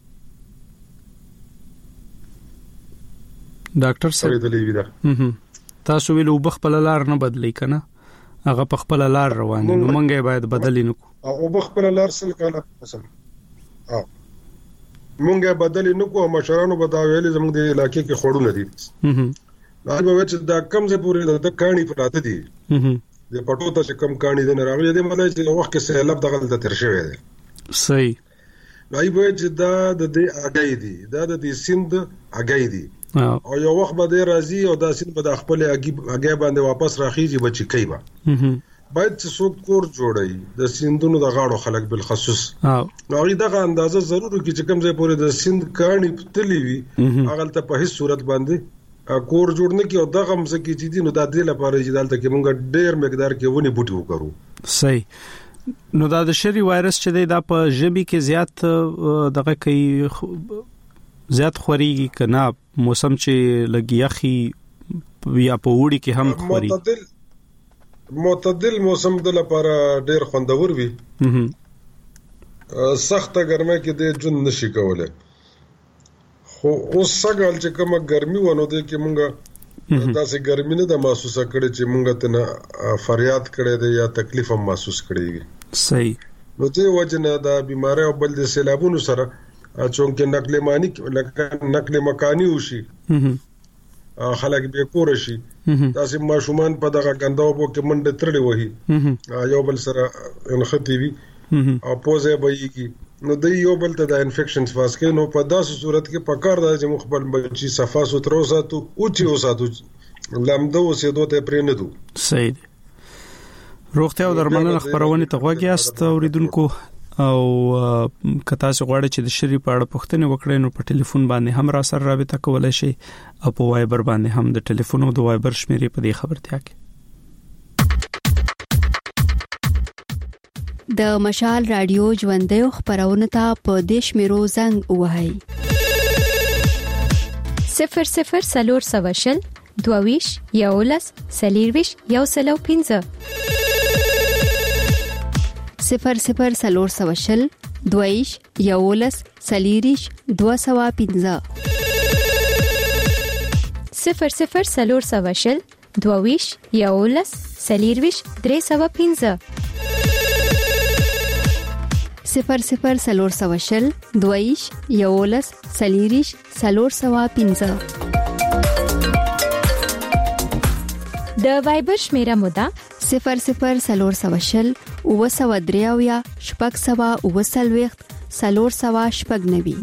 ډاکټر صاحب تاسو ویلو بخپل لار نه بدلی کنه هغه په خپل لار روان نو مونږه باید بدلی نکو او بخپل لار سره کاله مثلا او مونږه بدلی نکو مشرانو بداویل زموږ د علاقې کې خړونه دي دا به چې دا کم څه پورې د کہانی پراته دي د پټو ته کم کہانی د راغلي د مله چې وخت کې سیلاب دغه د تر شوی دی. صحیح. راي به چې دا د دې اگای دي دا د دې سند اگای دي او یو وخت به راځي او دا سین به د خپل اگې باندې واپس راخیږي بچی کوي با باید چې څوک کور جوړي د سیندونو د غاړو خلک بالخصوص او هغه دغه اندازه ضروري کې چې کوم ځای پورې د سیند کہانی پتلی وي هغه ته په هیڅ صورت باندې کور جوړ نه کی او دغه مزکی چې دي نو د دې لپاره چې دالته کې مونږ ډېر مقدار کې ونی بوټي وکړو. صحیح. نو دا د شری وایرس چې دا په ژمي کې زیات دغه کوي زیات خوريږي کنه موسم چې لګي اخی یا په وړي کې هم خوري معتدل معتدل موسم د لپاره ډېر خوندور وي سخت ګرمه کې د جون نشي کوله خو اوس څنګه چې کومه ګرمي ونه ده کې مونږه دا سه ګرمي نه د محسوسه کړي چې مونږ ته نه فریاد کړي دی یا تکلیف هم محسوس کړي. صحیح. نو ته وجنه دا بیماری او بل د سیلابونو سره چونکه نقل مانی نقل مکانی وشي خلک به کور شي تاسو ماشومان په دغه غنداو کې منډه ترړي وهي یو بل سره انختی وي او پوزه بېږي نو د یو بل ته د انفیکشنز واسکه نو په داسې صورت کې پکار دی چې مخبل بچي صفا سوترو ساتو او چې وساتو لامده اوسېدو ته پرې نه دو. صحیح. روغتیا او درملنه خبرونه ته غوږی است اوریدونکو او کتا سه غواړي چې د شری په اړه پوښتنه وکړئ نو په ټلیفون باندې هم را سره رابطه کولای شي او په وایبر باندې هم د ټلیفون او د وایبر شمیرې په دې خبرتیا کې. د مشال رادیو ژوندې خبرونه ته په دیش میرو زنګ وهاي صفر صفر سلور سواشل دوویش یولس سلیرویش یوسلو پینځه صفر صفر سلور سواشل دوویش یولس سلیریش دو سوا پینځه صفر صفر سلور سواشل دوویش یولس سلیرویش درې سوا پینځه صفر صفر سلور سواشل دویش یولس سلیریش سلور سوا پینځه. د وایبر شمیره مودا صفر صفر سلور سواشل او سوا دریاویا شپږ سوا او سلويخت سلور سوا شپږ نوي.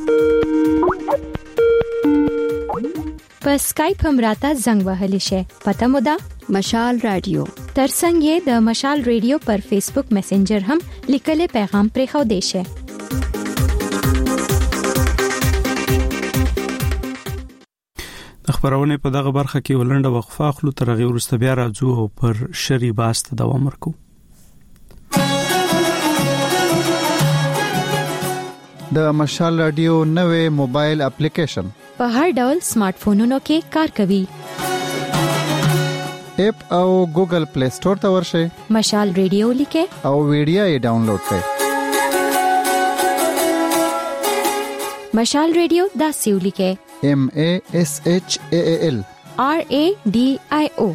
په اسکایپ هم راته زنګ وهلی شي پته مودا مشال رادیو ترڅنګ د مشال رادیو پر فیسبوک میسنجر هم لیکلي پیغام پرې خو دی شي. خبرونه په دغه برخه کې ولنډه وقفه خلو تر غي ورسته بیا راځو او پر شری باسته دوام ورکو. د مشال رادیو نوې موبایل اپلیکیشن په هر ډول سمارټ فونونو کې کار کوي. اپ او ګوګل پلی سٹور ته ورشئ مشال رادیو لیکه او ویډیو یې ډاونلوډ کړئ. مشال رادیو دا سیو لیکه M A S H A A L R A D I O.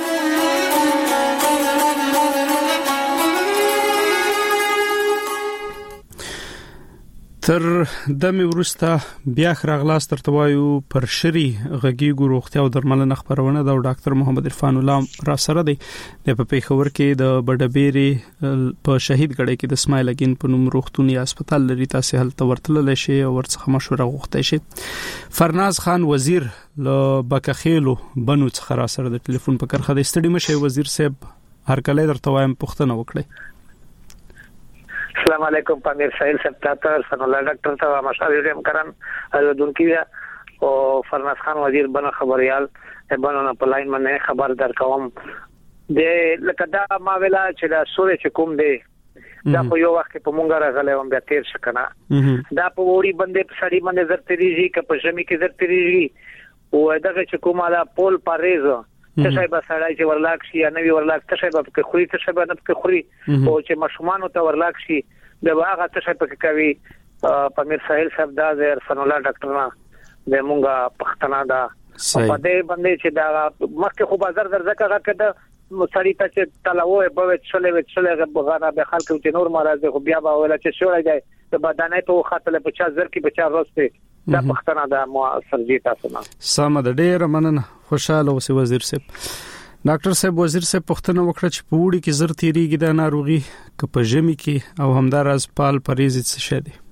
تر دمه ورسته بیا خراغلاس ترته وایو پر شری غږی ګو روغتیا او درملنه خبرونه دا ډاکټر محمد عرفان الله را سره دی د په پیښور کې د بډبيري په شهید غړي کې د اسماعیل اگین په نوم روغتونی هسپتال لري تاسو هلته ورتل شي او ورڅخه مشوره غوښته شي. فرناز خان وزیر له بکخیلو بنو څخه را سره د ټلیفون په کرخه د استډي مشه وزیر صاحب هر کله درته وایم پښتنه وکړي. السلام علیکم پامیر سایل سپتاتر سنولا ډاکټر ته مشال یم کرن اردن کې او فرناز خان وزیر بنا خبريال بنا په لاین باندې خبر درکوم د لکه دا ما ویلا چې دا سورې چې کوم دی دا په یو وخت په مونږه راغله هم بیا تیر شکنه دا په وړي باندې په سړی باندې زرتریږي که په ژمي کې زرتریږي او دغه چې کومه دا پول پاریزو تشای به سړی چې ورلاک شي یا نوی ورلاک تشای به کې خوري تشای به نه کې خوري او چې مشومان ته ورلاک شي د هغه تشای په کې کوي پامیر ساحل صاحب دا زیر فنولا ډاکټر نه د مونږه پښتنه دا په دې باندې چې دا مخکې خو بازار درځکه کده سړی ته چې تلاوه به چلے چلے غبغانه به خلک چې نور مرزه خو بیا به ولا چې شوړی دی د بدنې په خاطر په چا زر کې بچا روسته دا پښتنه دا مو سرجی تاسو نه سم د ډېر مننه خوشاله اوسې وزیر صاحب. ډاکټر صاحب وزیر صاحب پښتنه وکړه چې په وړي کې زر تیریږي د ناروغي ک په ژمي کې او همدارز پال پریزي څه شه دي.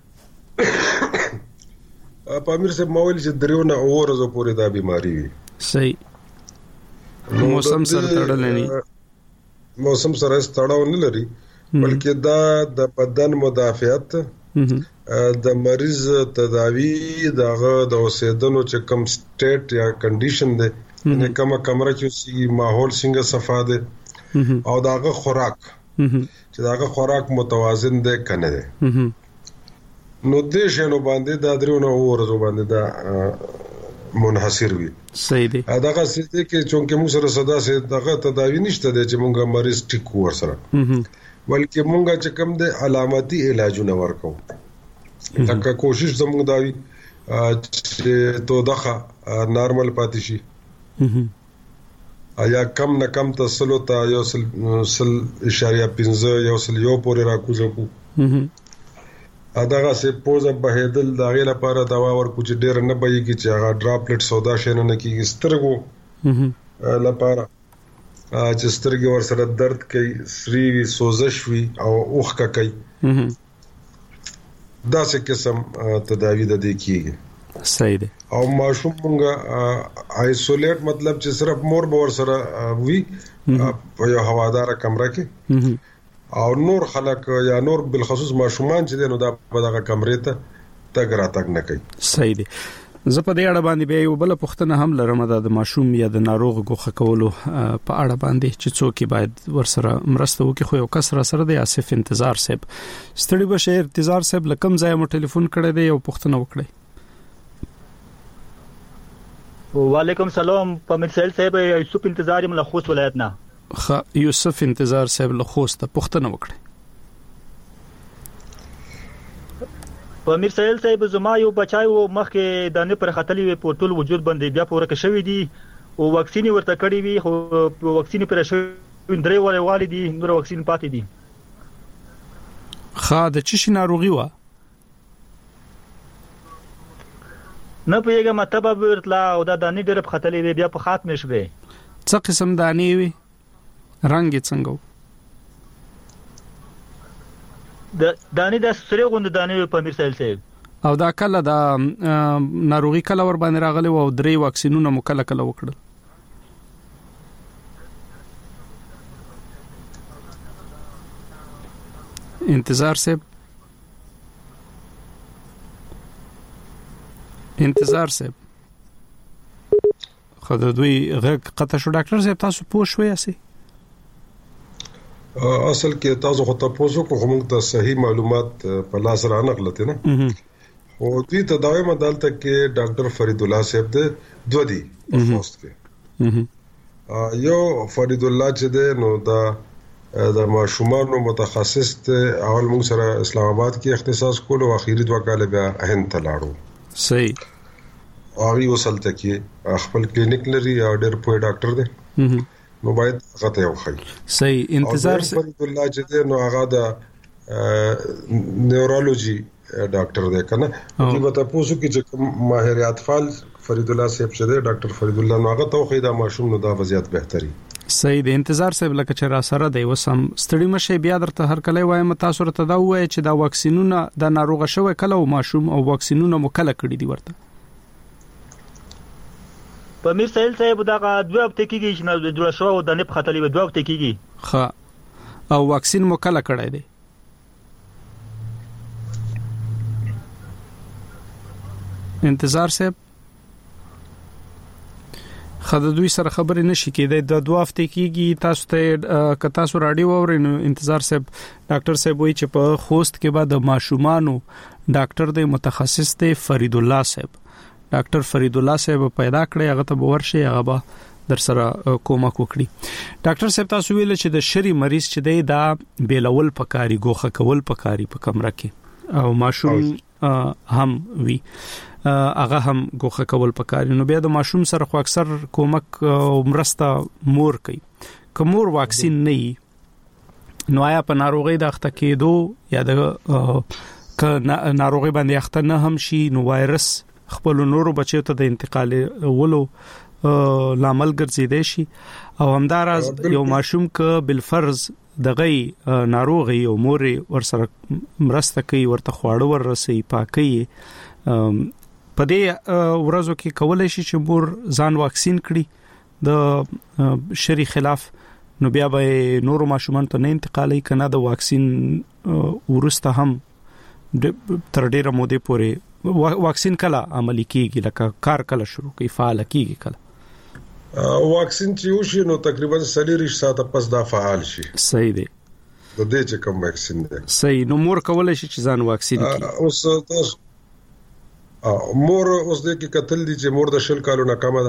پامیر صاحب مول چې دریونه اورزو پورې دا بیماری وي. صحیح. موسم سره تړلې نه موسم سره تړاو نه لري بلکې دا د بدن مدافعت د مریض تداوی دغه د اوسېدنو چې کم سټیټ یا کنډیشن ده نه کوم کمره چې سی ماحول څنګه صفا ده او دغه خوراک چې دغه خوراک متوازن ده کنه ده نو دې شنو باندې دا درونه ورځو باندې دا منحصر وي. صحیح دي. دغه څه کې چې موږ سره صدا سي دغه تداوی نشته ده چې موږ مریض ټیک ورسره بلکې موږ چې کوم ده علامتي علاجونه ورکو. دا کوشش زموږ دا وي چې تو دغه نارمل پاتې شي یا کم نه کم تسلو ته یو سل سل اشاریه پنځه یو سل یو پورې راکوزو کو اداغه سه پوزه بهدل د غیله لپاره دوا ورکو چې ډیر نه بېږي چې هغه ډراپلټ سودا شنه نه کیږي سترګو لپاره چې سترګې ور سره درد کوي سری وي سوزش وي او اوخه کوي دا څه قسم تداوی د دې کیږي صحیح ده او ماشوم مونږه آیسولیټ مطلب چې صرف مور باور سره وی په یو هوادار کمره کې او نور خلک یا نور بالخصوص ماشومان چې نو دا په دغه کمرې ته تګ را تګ نه کوي صحیح ده زه په دې اړه باندې به یو بل پوښتنه هم لرم د ماشوم یا د ناروغ غوخه کولو په اړه باندې چې څوک باید ورسره مرسته وکړي خو یو کس را سره د اسف انتظار صاحب ستړي بشه انتظار صاحب لکم ځای مو ټلیفون کړی دی یو پوښتنه وکړي وعلیکم سلام پامیر سیل صاحب یوسف انتظار یم له خوست ولایت نه خ یوسف انتظار صاحب له خوست پوښتنه وکړي پامیر سیل صاحب زما یو بچای وو مخکې د نه پر خطلې وی په ټول وجود باندې بیا پوره کې شوې دي او واکسین ورته کړی وی خو واکسین پر شوې درې وړي والدي نور واکسین پاتې دي خا د چشي ناروغي و نه پیګه مطلب ورتلا او دا د نه ډېر په خطلې بیا په خاتمه شوه څه قسم دانی وی رنگ څنګه د دانی د سره غوند دانی په امیر سیل صاحب او دا کله دا ناروغي کله ور باندې راغلی او درې واکسینونه مکله کله وکړل انتظار صاحب انتظار صاحب خو د دوی غږ قطع شو ډاکټر صاحب تاسو پوه شوئ اسی اصل کې تاسو خو تاسو کو هم ته صحیح معلومات په لاس را نغلته نه او دې تداوی مدالته کې ډاکټر فرید الله صاحب دې دوه دي په خوست کې یو فرید الله چې دې نو دا د ماشومان متخصص ته اول موږ سره اسلام آباد کې اختصاص کول او اخیری دوه کال بیا هند ته لاړو صحیح او یو سلطه کې خپل کلینیک لري او ډېر پوه ډاکټر دی نو باید غته یو خی صحیح انتظار فرید الله چې نو هغه د نیورولوژي ډاکټر دی کنه چې به تاسو کې چې ماهر اطفال فرید الله صاحب چې ډاکټر فرید الله نو هغه توخی دا ماشوم نو دا وضعیت بهتري صحیح د انتظار صاحب لکه چې را سره دی وسم ستړي مشه بیا درته هر کله وایم تاسو ته دا وای چې دا واکسینونه د ناروغه شوی کله او ماشوم او واکسینونه مکله کړی دی ورته پامیر سیل صاحب دا دوه هفته کېږي چې نو د شو د نه په خطلې دوه هفته کېږي ښه او واکسین مکله کړی دی انتظار صاحب خدای دوی سره خبرې نشي کېدای د دوه هفته کېږي تاسو ته ک تاسو رادیو اورئ نو انتظار صاحب ډاکټر صاحب وایي چې په خوست کې بعد ماشومانو ډاکټر دی متخصص دی فرید الله صاحب ډاکټر فرید الله صاحب پیدا کړی هغه ته ورشي هغه به در سره کومک وکړي ډاکټر صاحب تاسو ویل چې د شری مریض چې دی دا بیلول پکاري ګوخه کول پکاري په کمره کې او ماشوم هم وی هغه هم ګوخه کول پکاري نو بیا د ماشوم سره خو اکثر کومک او مرسته مور کوي کومور واکسین نه نو آیا په ناروغي د اخته کېدو یا د ک ناروغي باندې اخته نه هم شي نو وایرس خپل نورو بچو ته د انتقال ولو لامل ګرځیدای شي او همداراز یو ماشوم ک بالفرض دغه ناروغي او مور ورسره مرسته کوي ورته خواړه ورسي پاکي په دې ورځو کې کولای شي چې مور ځان واکسین کړي د شری خلاف نو بیا به نورو ماشومان ته نه انتقالي کنه د واکسین ورسته هم تر ډیره موده پورې واکسین کله عملی کیږي لکه کار کله شروع کی فعال کیږي کله واکسین چې وشي نو تقریبا سلیریش ساعته پس دا فعال شي صحیح دی د دې چې کوم واکسین دی صحیح نو مور کولای شي چې ځان واکسین کړي اوس تاسو مور اوس د کې قتل دي چې مور د شل کالو نه کم ده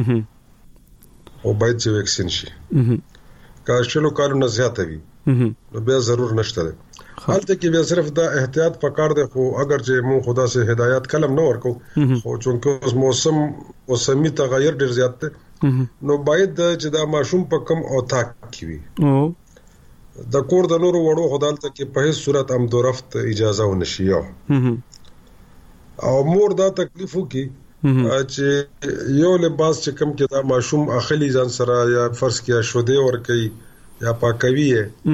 او باید چې واکسین شي که شلو کالو نه زیاته وي نو بیا ضرور نشته ده حالته کې بیا صرف دا احتیاط پکار دی خو اگر چې مون خدا سے هدایت کلم نه ورکو خو چونکه موسم موسمي تغیر ډیر زیات دی نو باید چې دا ماشوم په کم او تاک کی وي او د کور د نورو وړو خدالته کې په هیڅ صورت هم درفت اجازه ونشي او مور دا تکلیف وکي چې یو لباس چې کم کې دا ماشوم اخلي ځان سره یا فرض کې شوده ور کوي یا پاکوي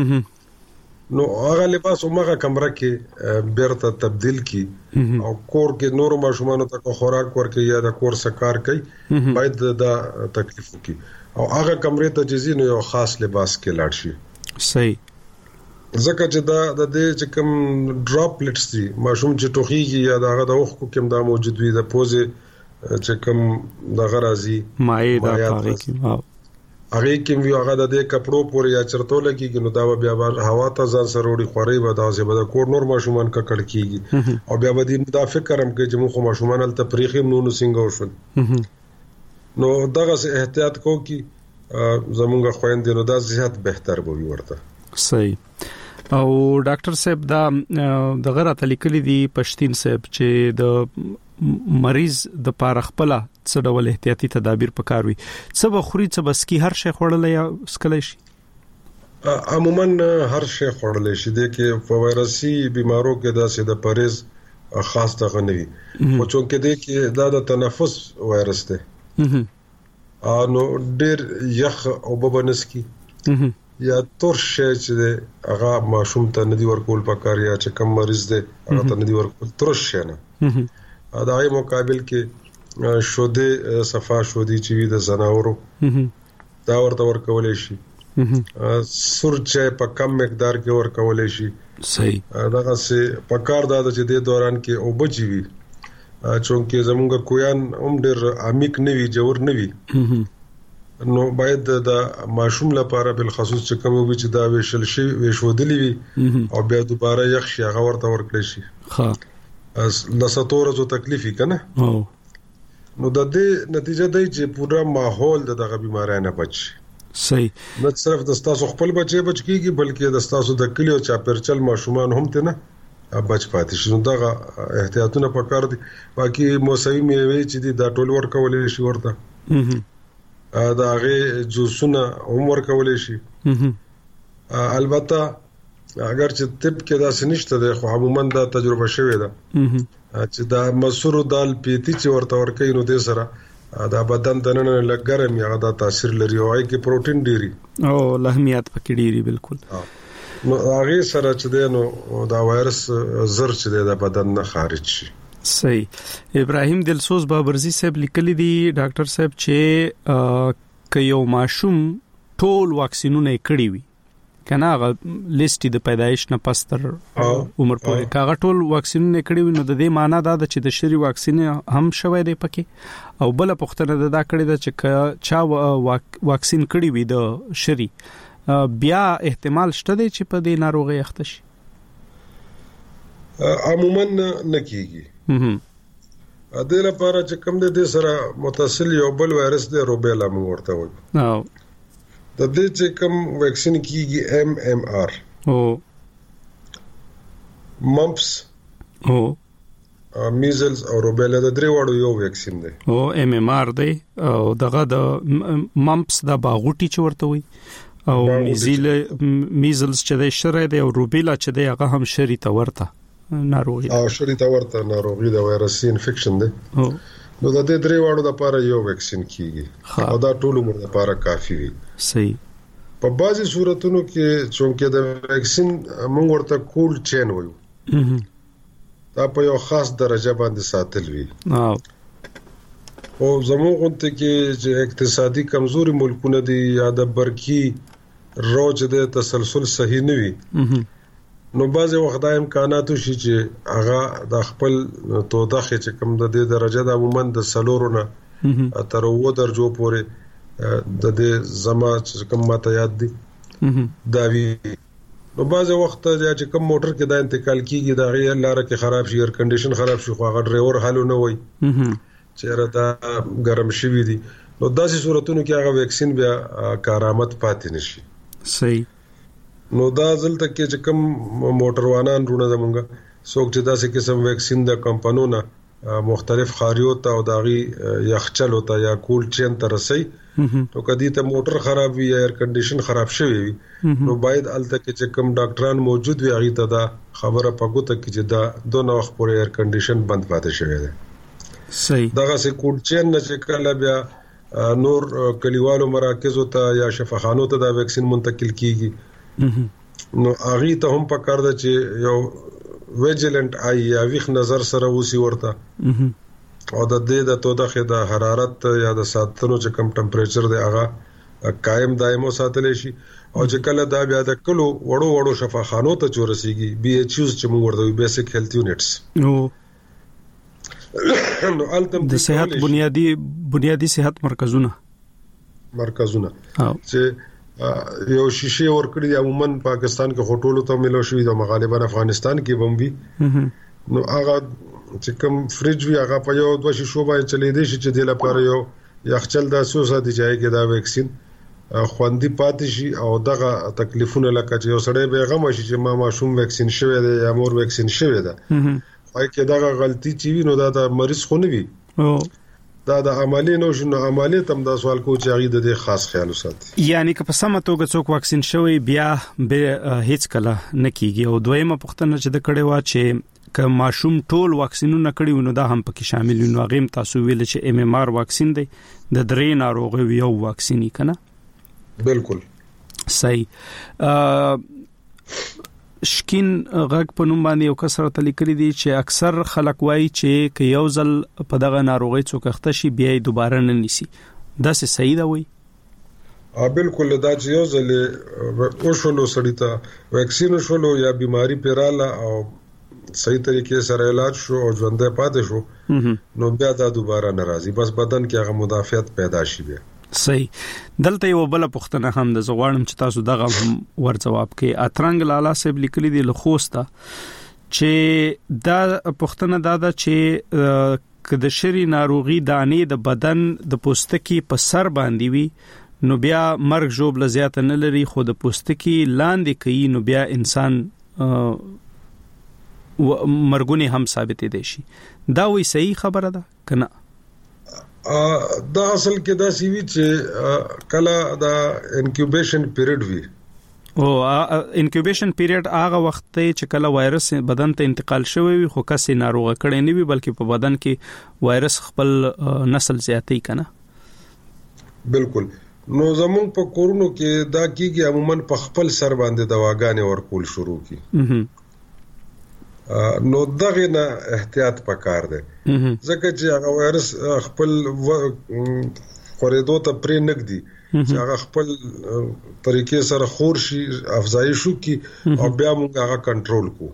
نو هغه لباس عمره کمره کې بیرته تبدیل کی او کور کې نور ماشومانو ته خوراک ورکړي یا د کور سکار کوي باید دا تکلیف وکي او هغه کمره ته جزئی نو یو خاص لباس کې لاړ شي صحیح ځکه چې دا د دې چې کوم ډراپلټس دي ماشوم چې ټوخیږي یا دغه د اوخ کوم دا موجود وي د پوزه چې کوم د غرازي مایع دا پاره کې هغه کوم وی هغه د دې کپړو پورې یا چرته لګيږي نو دا بیا بار هوا ته ځان سره وړي خوري به دا زه به کور نور ماشومان کا کړ کیږي او بیا به دې دا فکر هم کوي چې موږ ماشومان ال تفریخي نو نو څنګه وشول نو دغه احتیاط کو کی زمونږ خويندې نو دا زیات بهتر به وي ورته صحیح او ډاکټر صاحب دا د غره تلیکلي دي پښتين صاحب چې د مریض د پاره خپل څه ډول احتیاطي تدابیر پکاروي څه بخوري څه بسکی هر شی خورل یا سکلی شي عموما هر شی خورل شي د کې په وایرسي بيمارو کې دا سید پرهیز خاص ته غنوي او چونکه د کې دا د تنفس وایرس ده نو ډېر یخ او ببنسکی یا تور شی چې هغه ماشوم ته ندي ورکول پکار یا چې کم مریض ده هغه ته ندي ورکول تر شي نه دا یې مقابل کې شوده صفا شودي چې وي د زناورو دا ورته ورکول شي سور چې په کم مقدار کې ورکول شي صحیح دا څه پکار دا چې د دوران کې او بچي وي چونکه زمونږ کویان هم ډېر عمیق نه وي جوړ نه وي نو باید د ماشوم لپاره بل خصوص چې کوم وي چې دا وشل شي وشودلی وي او بیا دوباره یخ شي هغه ورته ورکړي شي ها اس لساتور زو تکلیفي کنه او نو د دې نتیجه دی چې پورا ماحول د دغه بیماری نه بچ صحیح نه صرف د تاسو خپل بچي بچ کیږي بلکې د تاسو د کلیو چا پرچل ماشومان هم ته نه بچ پاتې شي نو دغه احتیاطونه پکار دي باقي موسمي میوه چې دي دا ټول ورکول شي ورته دا هغه جوسونه هم ورکول شي البته اگر چې طب کې دا سنشته ده خو عموما دا تجربه شوې ده چې دا مسور دال پیتی چې ورته ورکې نو د سره دا بدن دننه لګرم یا دا تاثیر لري او هغه کې پروتین ډيري او لحمیات پکې ډيري بالکل نو هغه سره چې ده نو دا وایرس زر چې ده د بدن نه خارج شي صحیح ابراهیم دلسوز بابرزي صاحب لیکلي دي ډاکټر صاحب چې ک یو ماشوم ټول واکسینونه کړی وي کنه غ لیست د پیدایش نه پستر عمر پورې کاغه ټول واکسینونه کړی وي نو د دې معنی دا ده چې د شری واکسین هم شوی دی پکې او بل پختنه دا کړی ده چې چا واکسین کړی وي د شری بیا احتمال شته دی چې په دې ناروغي اخته شي عموما نه کیږي ا دې لپاره چې کوم د دې سره متصل یو بل وایرس دی روبیلا موږ ورته وایو او د دې چې کوم ویکسین کیږي ایم ایم آر او ممپس او میزلز او روبیلا د درې وړو یو ویکسین دی او ایم ایم آر دی او دغه د ممپس د باغوټي چې ورته وي او میزل میزلز چې د شری دی او روبیلا چې دی هغه هم شری ته ورته ناروغي او شری ته ورته ناروغي د وایرسي انفیکشن دی او نو د دې درې واړو لپاره یو ویکسین کیږي او دا ټول عمر لپاره کافي وي صحیح په بعضي صورتونو کې چونکه د ویکسین موږ ورته کول چین وایو دا په یو خاص درجه باندې ساتل وي او او زموږ ته کې چې اقتصادي کمزوري ملکونه دي یا د برکی روج د تسلسل صحیح نه وي نو بعضی وخت د امکاناتو شي چې هغه د خپل تودخه چې کوم د دې درجه د عموما د سلورونه تر وو درجو پورې د دې زما چې کوم ماته یاد دي دا وی نو بعضی وخت چې کوم موټر کې د انتقال کیږي دا غیر لار کې خراب شي ایر کنډیشن خراب شي خو هغه ډرایور حالو نه وای چې را دا ګرم شي دي نو داسې صورتونو کې هغه ویکسین بیا کارآمد پاتې نشي صحیح نو دا ځلته کې چې کوم موټروانان رونه زمونږه څوک چې داسې قسم ویکسین د کمپنیونو مختلف خاریو ته او داغي یخچل ته یا کول چین ته رسي نو کدی ته موټر خراب وي یا ایر کنډیشن خراب شوی وي نو باید الته کې چې کوم ډاکټران موجود وي هغه ته دا خبره پګوته کې چې دا دوه وخت پورې ایر کنډیشن بند پاتې شوی دی صحیح دغه سه کول چین نه چې کله بیا نور کلیوالو مراکزو ته یا شفاخانو ته دا ویکسین منتقل کیږي نو هغه ته هم پکار ده چې یو ویجیلنت آی یا ویخ نظر سره وسی ورته او د دې د توده د حرارت یا د ساتنو چې کم ټمپریچر دی هغه قائم دائمو ساتل شي او چې کله دا بیا د کلو وړو وړو شفاخانو ته چورسيږي بي ایچ یوز چې موږ ورته بیسیک هیلث یونټس نو نو التم د صحت بنیادی بنیادی صحت مرکزونه مرکزونه چې یو شیشه ور کړی دی عموما پاکستان کې هوټلو ته ملو شوی د غالبا افغانستان کې بمبي نو هغه چې کوم فریج وی هغه په یو دوه شیشو باندې چلی دی چې د لپاره یو یخچل د سوسه دی چې کې دا ویکسین خوندې پاتې شي او دغه تکلیفونه لکه چې یو سړی به غم شي چې ما ماشوم ویکسین شوی دی یا مور ویکسین شوی دی وای کې دغه غلطي چې وینو دا د مریض خو نه وي دا د عملی نو شنو عملی تم دا سوال کو چې هغه د خاص خیال وساتي یعنی که په سمه توګه څوک واکسین شوی بیا به هیڅ کله نه کیږي او دویمه پوښتنه چې د کړي وا چې که ماشوم ټول واکسینونه کړي نو دا هم پکې شامل وي نو هغه تاسو ویل چې ام ام آر واکسین دی د درې ناروغي یو واکسینی کنه بالکل صحیح شکین غږ په نوم باندې یو کسرت لیکلي دي چې اکثر خلک وایي چې که یو ځل په دغه ناروغي څوک اخته شي بیا یې دوباره نه نیسي دا څه صحیح ده وایي ا بالکل دا چې یو ځل او شلو سړی ته ویکسین شلو یا بیماری پیراله او صحیح طریقې سره علاج شو او ژوند پاتې شو نو بیا دا دوباره ناراضي بس بدن کې هغه مدافعت پیدا شي بیا صحیح دلته یو بل پوښتنه هم د زغوانم چې تاسو دغه ور جواب کې اترنګ لالا صاحب لیکلي دی لخوسته چې دا پوښتنه دا ده چې کله شری ناروغي دانې د بدن د پوستکي په سر باندې وي نو بیا مرګ جوړ لزیات نه لري خو د پوستکي لاندې کوي نو بیا انسان مرګونی هم ثابت دي شي دا وی صحیح خبره ده کنه دا اصل کې دا سی وی چې کله دا انکیوبیشن پیریډ وی او انکیوبیشن پیریډ هغه وخت ته چې کله وایرس بدن ته انتقال شوی وي خو کسي ناروغ کړي نه وي بلکې په بدن کې وایرس خپل نسل زیاتې کنه بالکل نو زموږ په کورونو کې دا کیږي عموما په خپل سر باندې دواګانې ورکول شروع کی نو دغه نه احتیاط پکار دی ځکه چې هغه وایرس خپل خورېدو ته پرې نګدي چې هغه خپل طریقې سره خور شي افزایش وکي او بیا موږ هغه کنټرول کو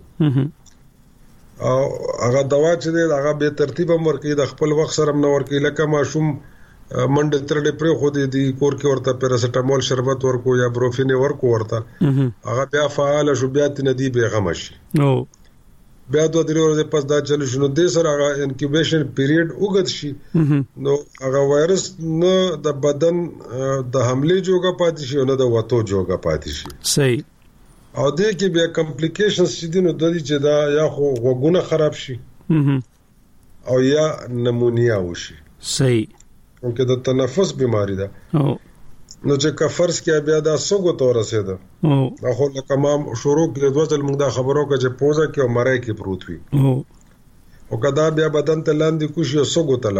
او هغه دوا چې دی هغه به ترتیب ورکړي د خپل وخت سره منور کوي لکه ماشوم منډه ترډه پرې خو دي کور کې ورته پیراسټامول شربت ورکو یا بروفین ورکو ورته هغه بیا فعال شو بیا تندي به غم شي نو بیا دوه درې ورځې پس دا چلو شنو د سره هغه انکیوبیشن پیریډ وګت شي نو هغه وایرس نه د بدن د حمله جوګه پاتې شي نه د وته جوګه پاتې شي صحیح او د کې بیا کمپلیکیشنز چې دي نو د دې چې دا یا خو وګونه خراب شي او یا نمونیا وشي صحیح ونکه د تنفس بیماری ده او نو چې کفرس کې بیا دا سوګو تور رسیدا او خو لکه ما شروع کې دوه ځل موږ دا خبرو کې چې پوزا کې او مړای کې پروت وي او کدا بیا بدن ته لاندې کوشي او سوګو ته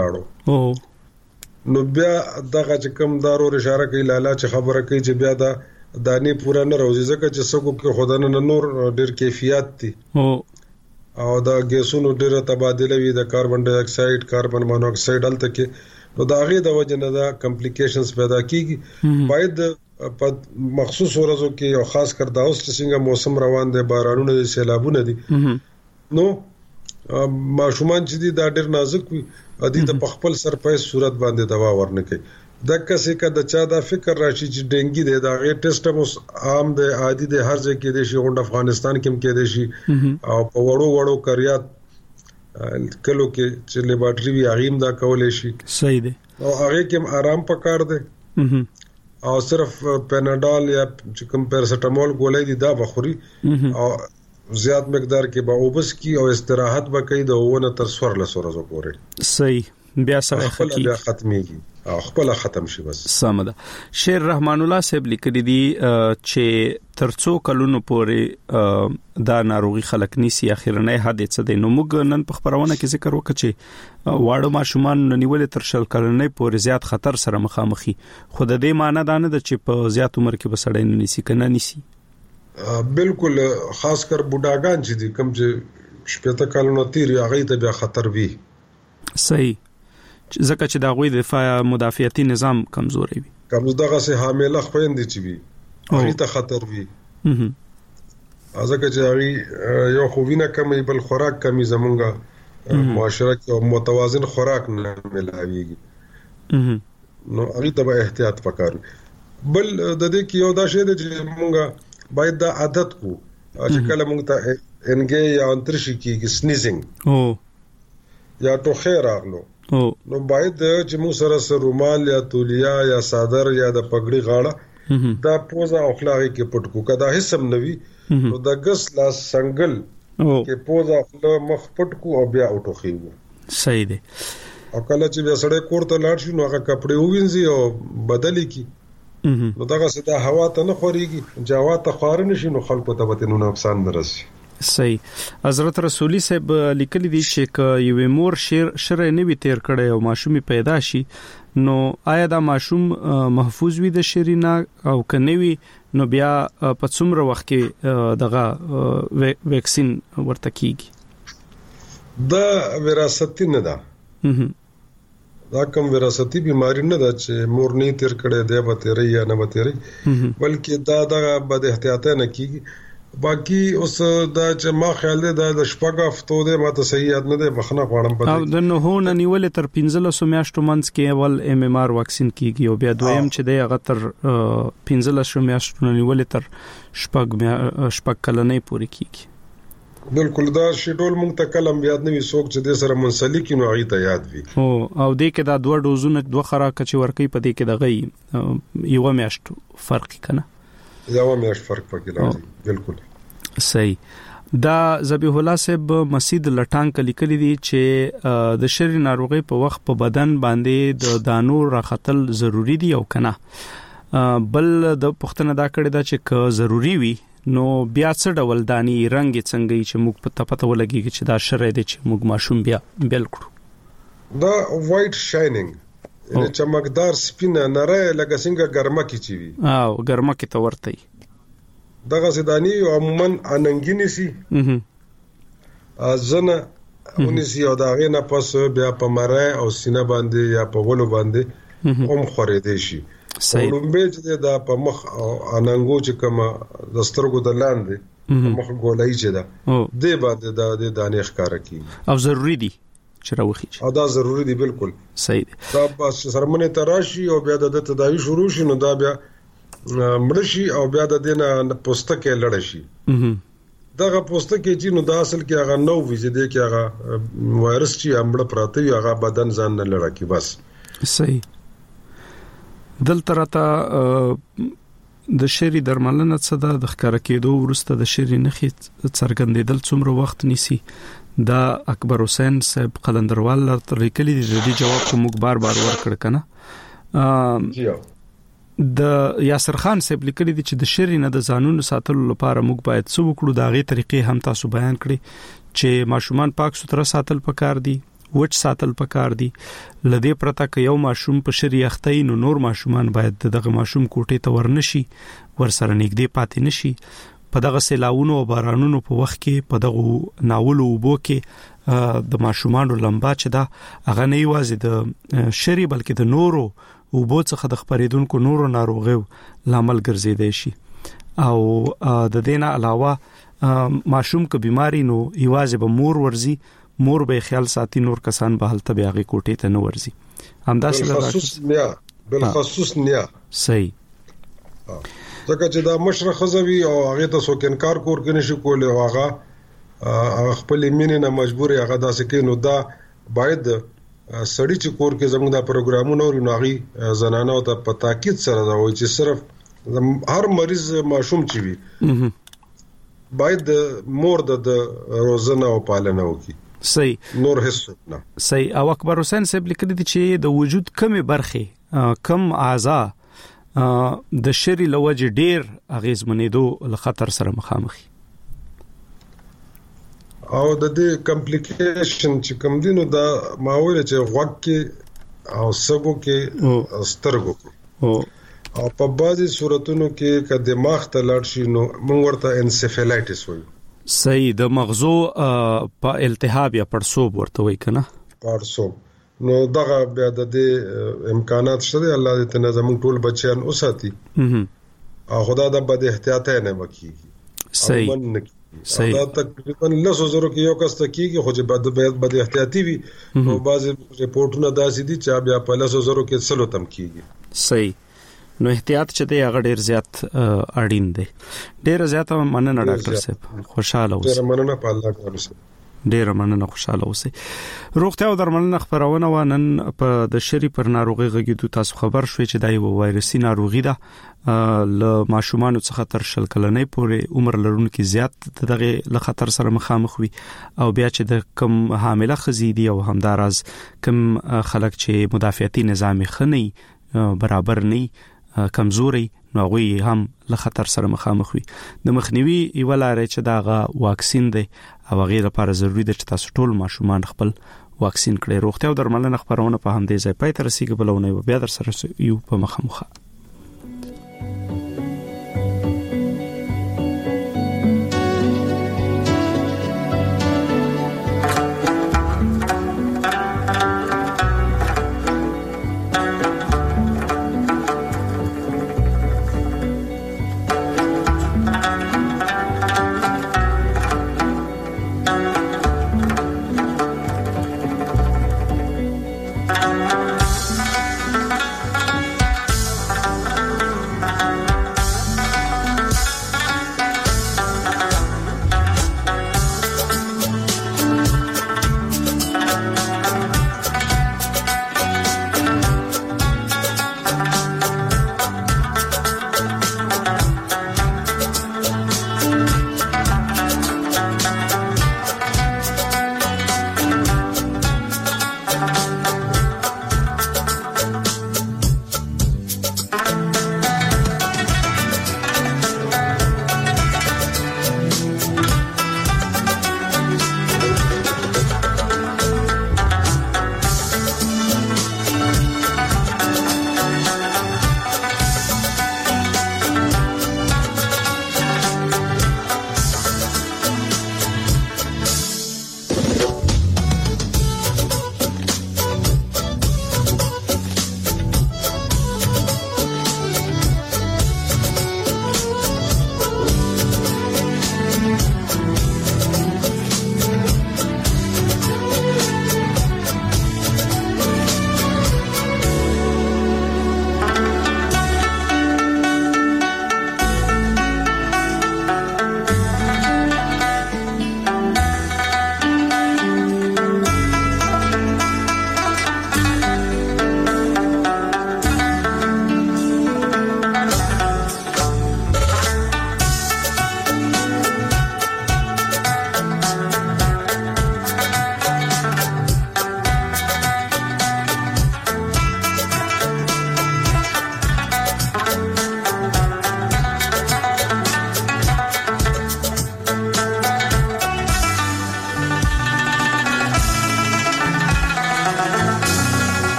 لاړو نو بیا دغه چې کوم دارو اشاره کوي لاله چې خبره کوي چې بیا دا دانې پورا نه روزي ځکه چې سوګو کې خدانه نور ډېر کیفیت دي او دا ګیسونو ډېر تبادله وي د کاربن ډای اکساید کاربن مونوکساید الته کې نو دا غي د وجه نه دا کمپلیکیشنز پیدا کیږي باید په مخصوص ورځو کې او خاص کر دا اوس چې څنګه موسم روان دی بارانونه دي سیلابونه دي نو ماشومان چې دي دا ډېر نازک وي ادي د خپل سر په صورت باندې دوا ورنه کوي د کسې کده چا دا فکر راشي چې ډنګي دی دا غي ټیسټ مو عام دی عادي دی هر ځای کې دی شي غونډه افغانستان کې هم کې دی شي او په وړو وړو کریات کلو کې چې لیبارټری وی اغیم دا کولې شي صحیح دی او هغه کې آرام پکار دی او صرف پیناډول یا چې کوم پیراسټامول ګولې دي دا بخوري او زیات مقدار کې به اوبس کی او استراحت به کوي د ونه تر سور له سور زو پورې. صحیح. بیا سره خپل بیا ختميږي او خپل ختم شي بس. سمده. شیر رحمان الله صاحب لیکلي دي چې ترڅو کلونو پورې دا ناروغي خلک نيسي اخیرنه حادثه ده. نو موږ نن په خبرونه کې ذکر وکړو چې واړو ماشومان نیول تر شل کلنې پورې زیات خطر سره مخامخي. خو د دې معنی دا نه ده چې په زیات عمر کې بسړې نه نيسي کنه نيسي. بالکل خاص کر بوډاګان چې دي کوم چې شپږ کلونو تیر هغه ته بیا خطر وي. صحیح. ځکه چې دا غوي دفاع مدافعتي نظام کمزوري وي. کوم دغه سه حامله خويندې چې وي هغه ته خطر وي. اها ځکه چې هغه یو خوینه کمي بل خوراک کمي زمونږه معاشره کې متوازن خوراک نه ملاويږي. اها نو هغه ته به احتیاط وکړو. بل د دې کې یو دا شی دی چې مونږه باید دا عادت کو چې کله مونږ ته انګي یا انترشي کې سنیزینګ او یا ټوخه راغلو نو باید چې موږ سره سره رومال یا تولیه یا صادر یا د پګړی غاړه دا پوزا او خلاغي کې پټ کو کدا هیڅ نوي نو د ګس لا سنگل کې پوزا خلا مخ پټ کو او بیا اوټوخي وو. صحیح دی. او کله چې بیا سړی کور ته لاړ شي نو هغه کپڑے ووینځي او بدلی کی نو دا څه د هوا ته نه خوريږي چې هوا ته خور نه شي نو خلکو ته به نو نقصان درسي. صحیح. حضرت رسولي صاحب لیکلي دي چې ک یو مور شیر شر نه وی تیر کړي او ماشومي پیدا شي نو آیا دا ماشوم محفوظ وي د شرینا او کني وي نو بیا په څومره وخت کې دغه ویکسین ورته کیږي؟ دا وراثتي نه ده. دا کوم وراثتي بيماري نه ده چې مور نه تیر کړي دی به تیری یا نه به تیری بلکې دا دغه بد احتیاطه نه کیږي. باقی اوس دا چې ما خیال دی دا د شپږ هفتو دی ماته صحیح یاد نه دی بخنه غواړم پته. او د نهو نه نیول تر پنځلس میاشتو منځ کې اول ام ام ار واکسین کیږي او بیا دویم چې دی هغه تر پنځلس میاشتو نه نیول تر شپږ شپږ کلنې پورې کیږي. بالکل دا شیډول مونږ ته کلم یاد نه وي څوک چې د سره منسلک نو هغه ته یاد وي. او او دې کې دا دوه ډوزونه دوه خوراک چې ورکې پدې کې دغه یو میاشتو فرق کنه. یو میاشت فرق پکې راځي. بالکل صحیح. دا ذبیح الله صاحب مسجد لټان کلی کلی دي چې د شری ناروغي په وخت په بدن باندې د دانو راختل ضروری دي او کنه. بل د پښتنه دا کړی دا چې ک ضروری وي نو بیا څه ډول دانی رنگ څنګه چې موږ په پته ولګي چې دا شری دي چې موږ ماشوم بیا بل کړو. دا وایټ شاینینګ یعنی چمکدار سپینه نره لکه څنګه ګرمه کی چی وي. او ګرمه کی ته ورته دغه زدانی عموما اننګینی سي ازنه اونیسی او داغه نه پس بیا په مره او سینه باندې یا په غلو باندې هم خورې دي شي. لومبه چې دا په مخ او اننګو چې کوم د سترګو د لاندې مخ ګولای چې دا د باندې دا د دانې ښکارا کی او ضروری دي چې راوخی او دا ضروری دي. بالکل صحیح دي. دا بس سرمنه تراشي او بیا د تداوی شروع شي نو دا بیا مرشي او بیا د دینه پوستکه لړ شي. دغه پوستکه چې نو د اصل کې هغه نو ویزه دی کې هغه وایرس چې امړه پراته وي هغه بدن ځان نه لړ کی بس. صحیح. دلته راته د شری درملنه څه ده د ښکار کېدو ورسته د شری نخي څرګندېدل څومره وخت نیسي؟ دا اکبر حسین صاحب قلندروال تر لیکلي دي د جواب کوم بار بار ورکړ کنه. د یاسر خان صاحب لیکلي دي چې د شری نه د ځانونو ساتلو لپاره موږ باید څه وکړو. دا غي طریقې هم تاسو بیان کړي چې ماشومان پاک ستر ساتل پکار دي وچ ساتل پکار دي. لدې پرته ک یو ماشوم په شری اخته نو نور ماشومان باید دغه ماشوم کوټې ته ورنشي ورسره نږدې پاتې نشي. په دغه سیلاونو او بارانونو په وخت کې په دغه ناول او بو کې د ماشومان لمبا چې دا هغه نه یوازې د شری بلکې د نورو او بو څخه د خبرېدونکو نورو ناروغیو لامل ګرځیدای شي. او د دینه علاوه ماشوم ک بیماری نو یوازې به مور ورزي مور به خیال ساتي نور کسان به حالت به هغه کوټې ته نه ورزي. همداسې بالخصوص نیا بالخصوص نیا صحیح. ځکه چې دا مشره خزوي او هغه ته څوک انکار کور کې نشي کولای او هغه خپل مینې نه مجبور هغه داسې کوي نو دا باید سړی چې کور کې زموږ د پروګرامونو لري زنانه او ته په تاکید سره دا وایي چې صرف هر مریض ماشوم چې وي باید مور د روزنه او پالنه وکړي. صحیح. نور هیڅ نه. صحیح. او اکبر حسین صاحب لیکلي دي چې د وجود کمې برخې کم اعضاء د شری لوجه ډیر اغیزمنېدو له خطر سره مخامخ او د دې کمپلیکیشن چې کوم دي نو دا ماویل چې غوږ کې او سبو کې سترګو کې او په بعضي صورتونو کې که دماغ ته لاړ شي نو موږ ورته انسفالایټس وایو. صحیح. د مغزو په التهاب یا پړسوب ورته وایي کنه. پړسوب. نو دغه بیا د دې امکانات شته، الله دې ته زموږ ټول بچیان اوساتي. او خدا د بد احتیاطه نه وکړي. صحیح. صحیح. دا تقریبا لسو زرو کې یو کس ته کېږي خو چې بد بد احتیاطي وي نو بعضي ریپورتونه داسې دي چې بیا په لسو زرو کې څلو تم کېږي. صحیح. نو احتیاط چې دی هغه ډیر زیات اړین دی. ډیر زیات مننه ډاکټر صاحب. خوشاله اوسئ. ډیر مننه په الله باندې. ډیر مننه خوشاله اوسئ. روغتیا او درملنه خبرونه ونن په د شری پر ناروغي غږیدو تاسو خبر شوي چې دا یو وایرسي ناروغي ده ل ماشومان څخه تر شل کلنۍ پورې عمر لرونکو زیات دغه له خطر سره مخامخ وي او بیا چې د کم حامله خزيدي او همدارز کم خلک چې مدافعتي نظام خني برابر نه کمزوري نو غوي هم له خطر سره مخامخ وي. د مخنیوي یو لارې چې داغه واکسین دی او غیر لپاره ضروری ده چې تاسو ټول ماشومان خپل واکسین کړئ. روغتیا او درملنه خبرونه په همدې ځای پای تر رسیدګ بلونه بیا در سره یو په مخامخ.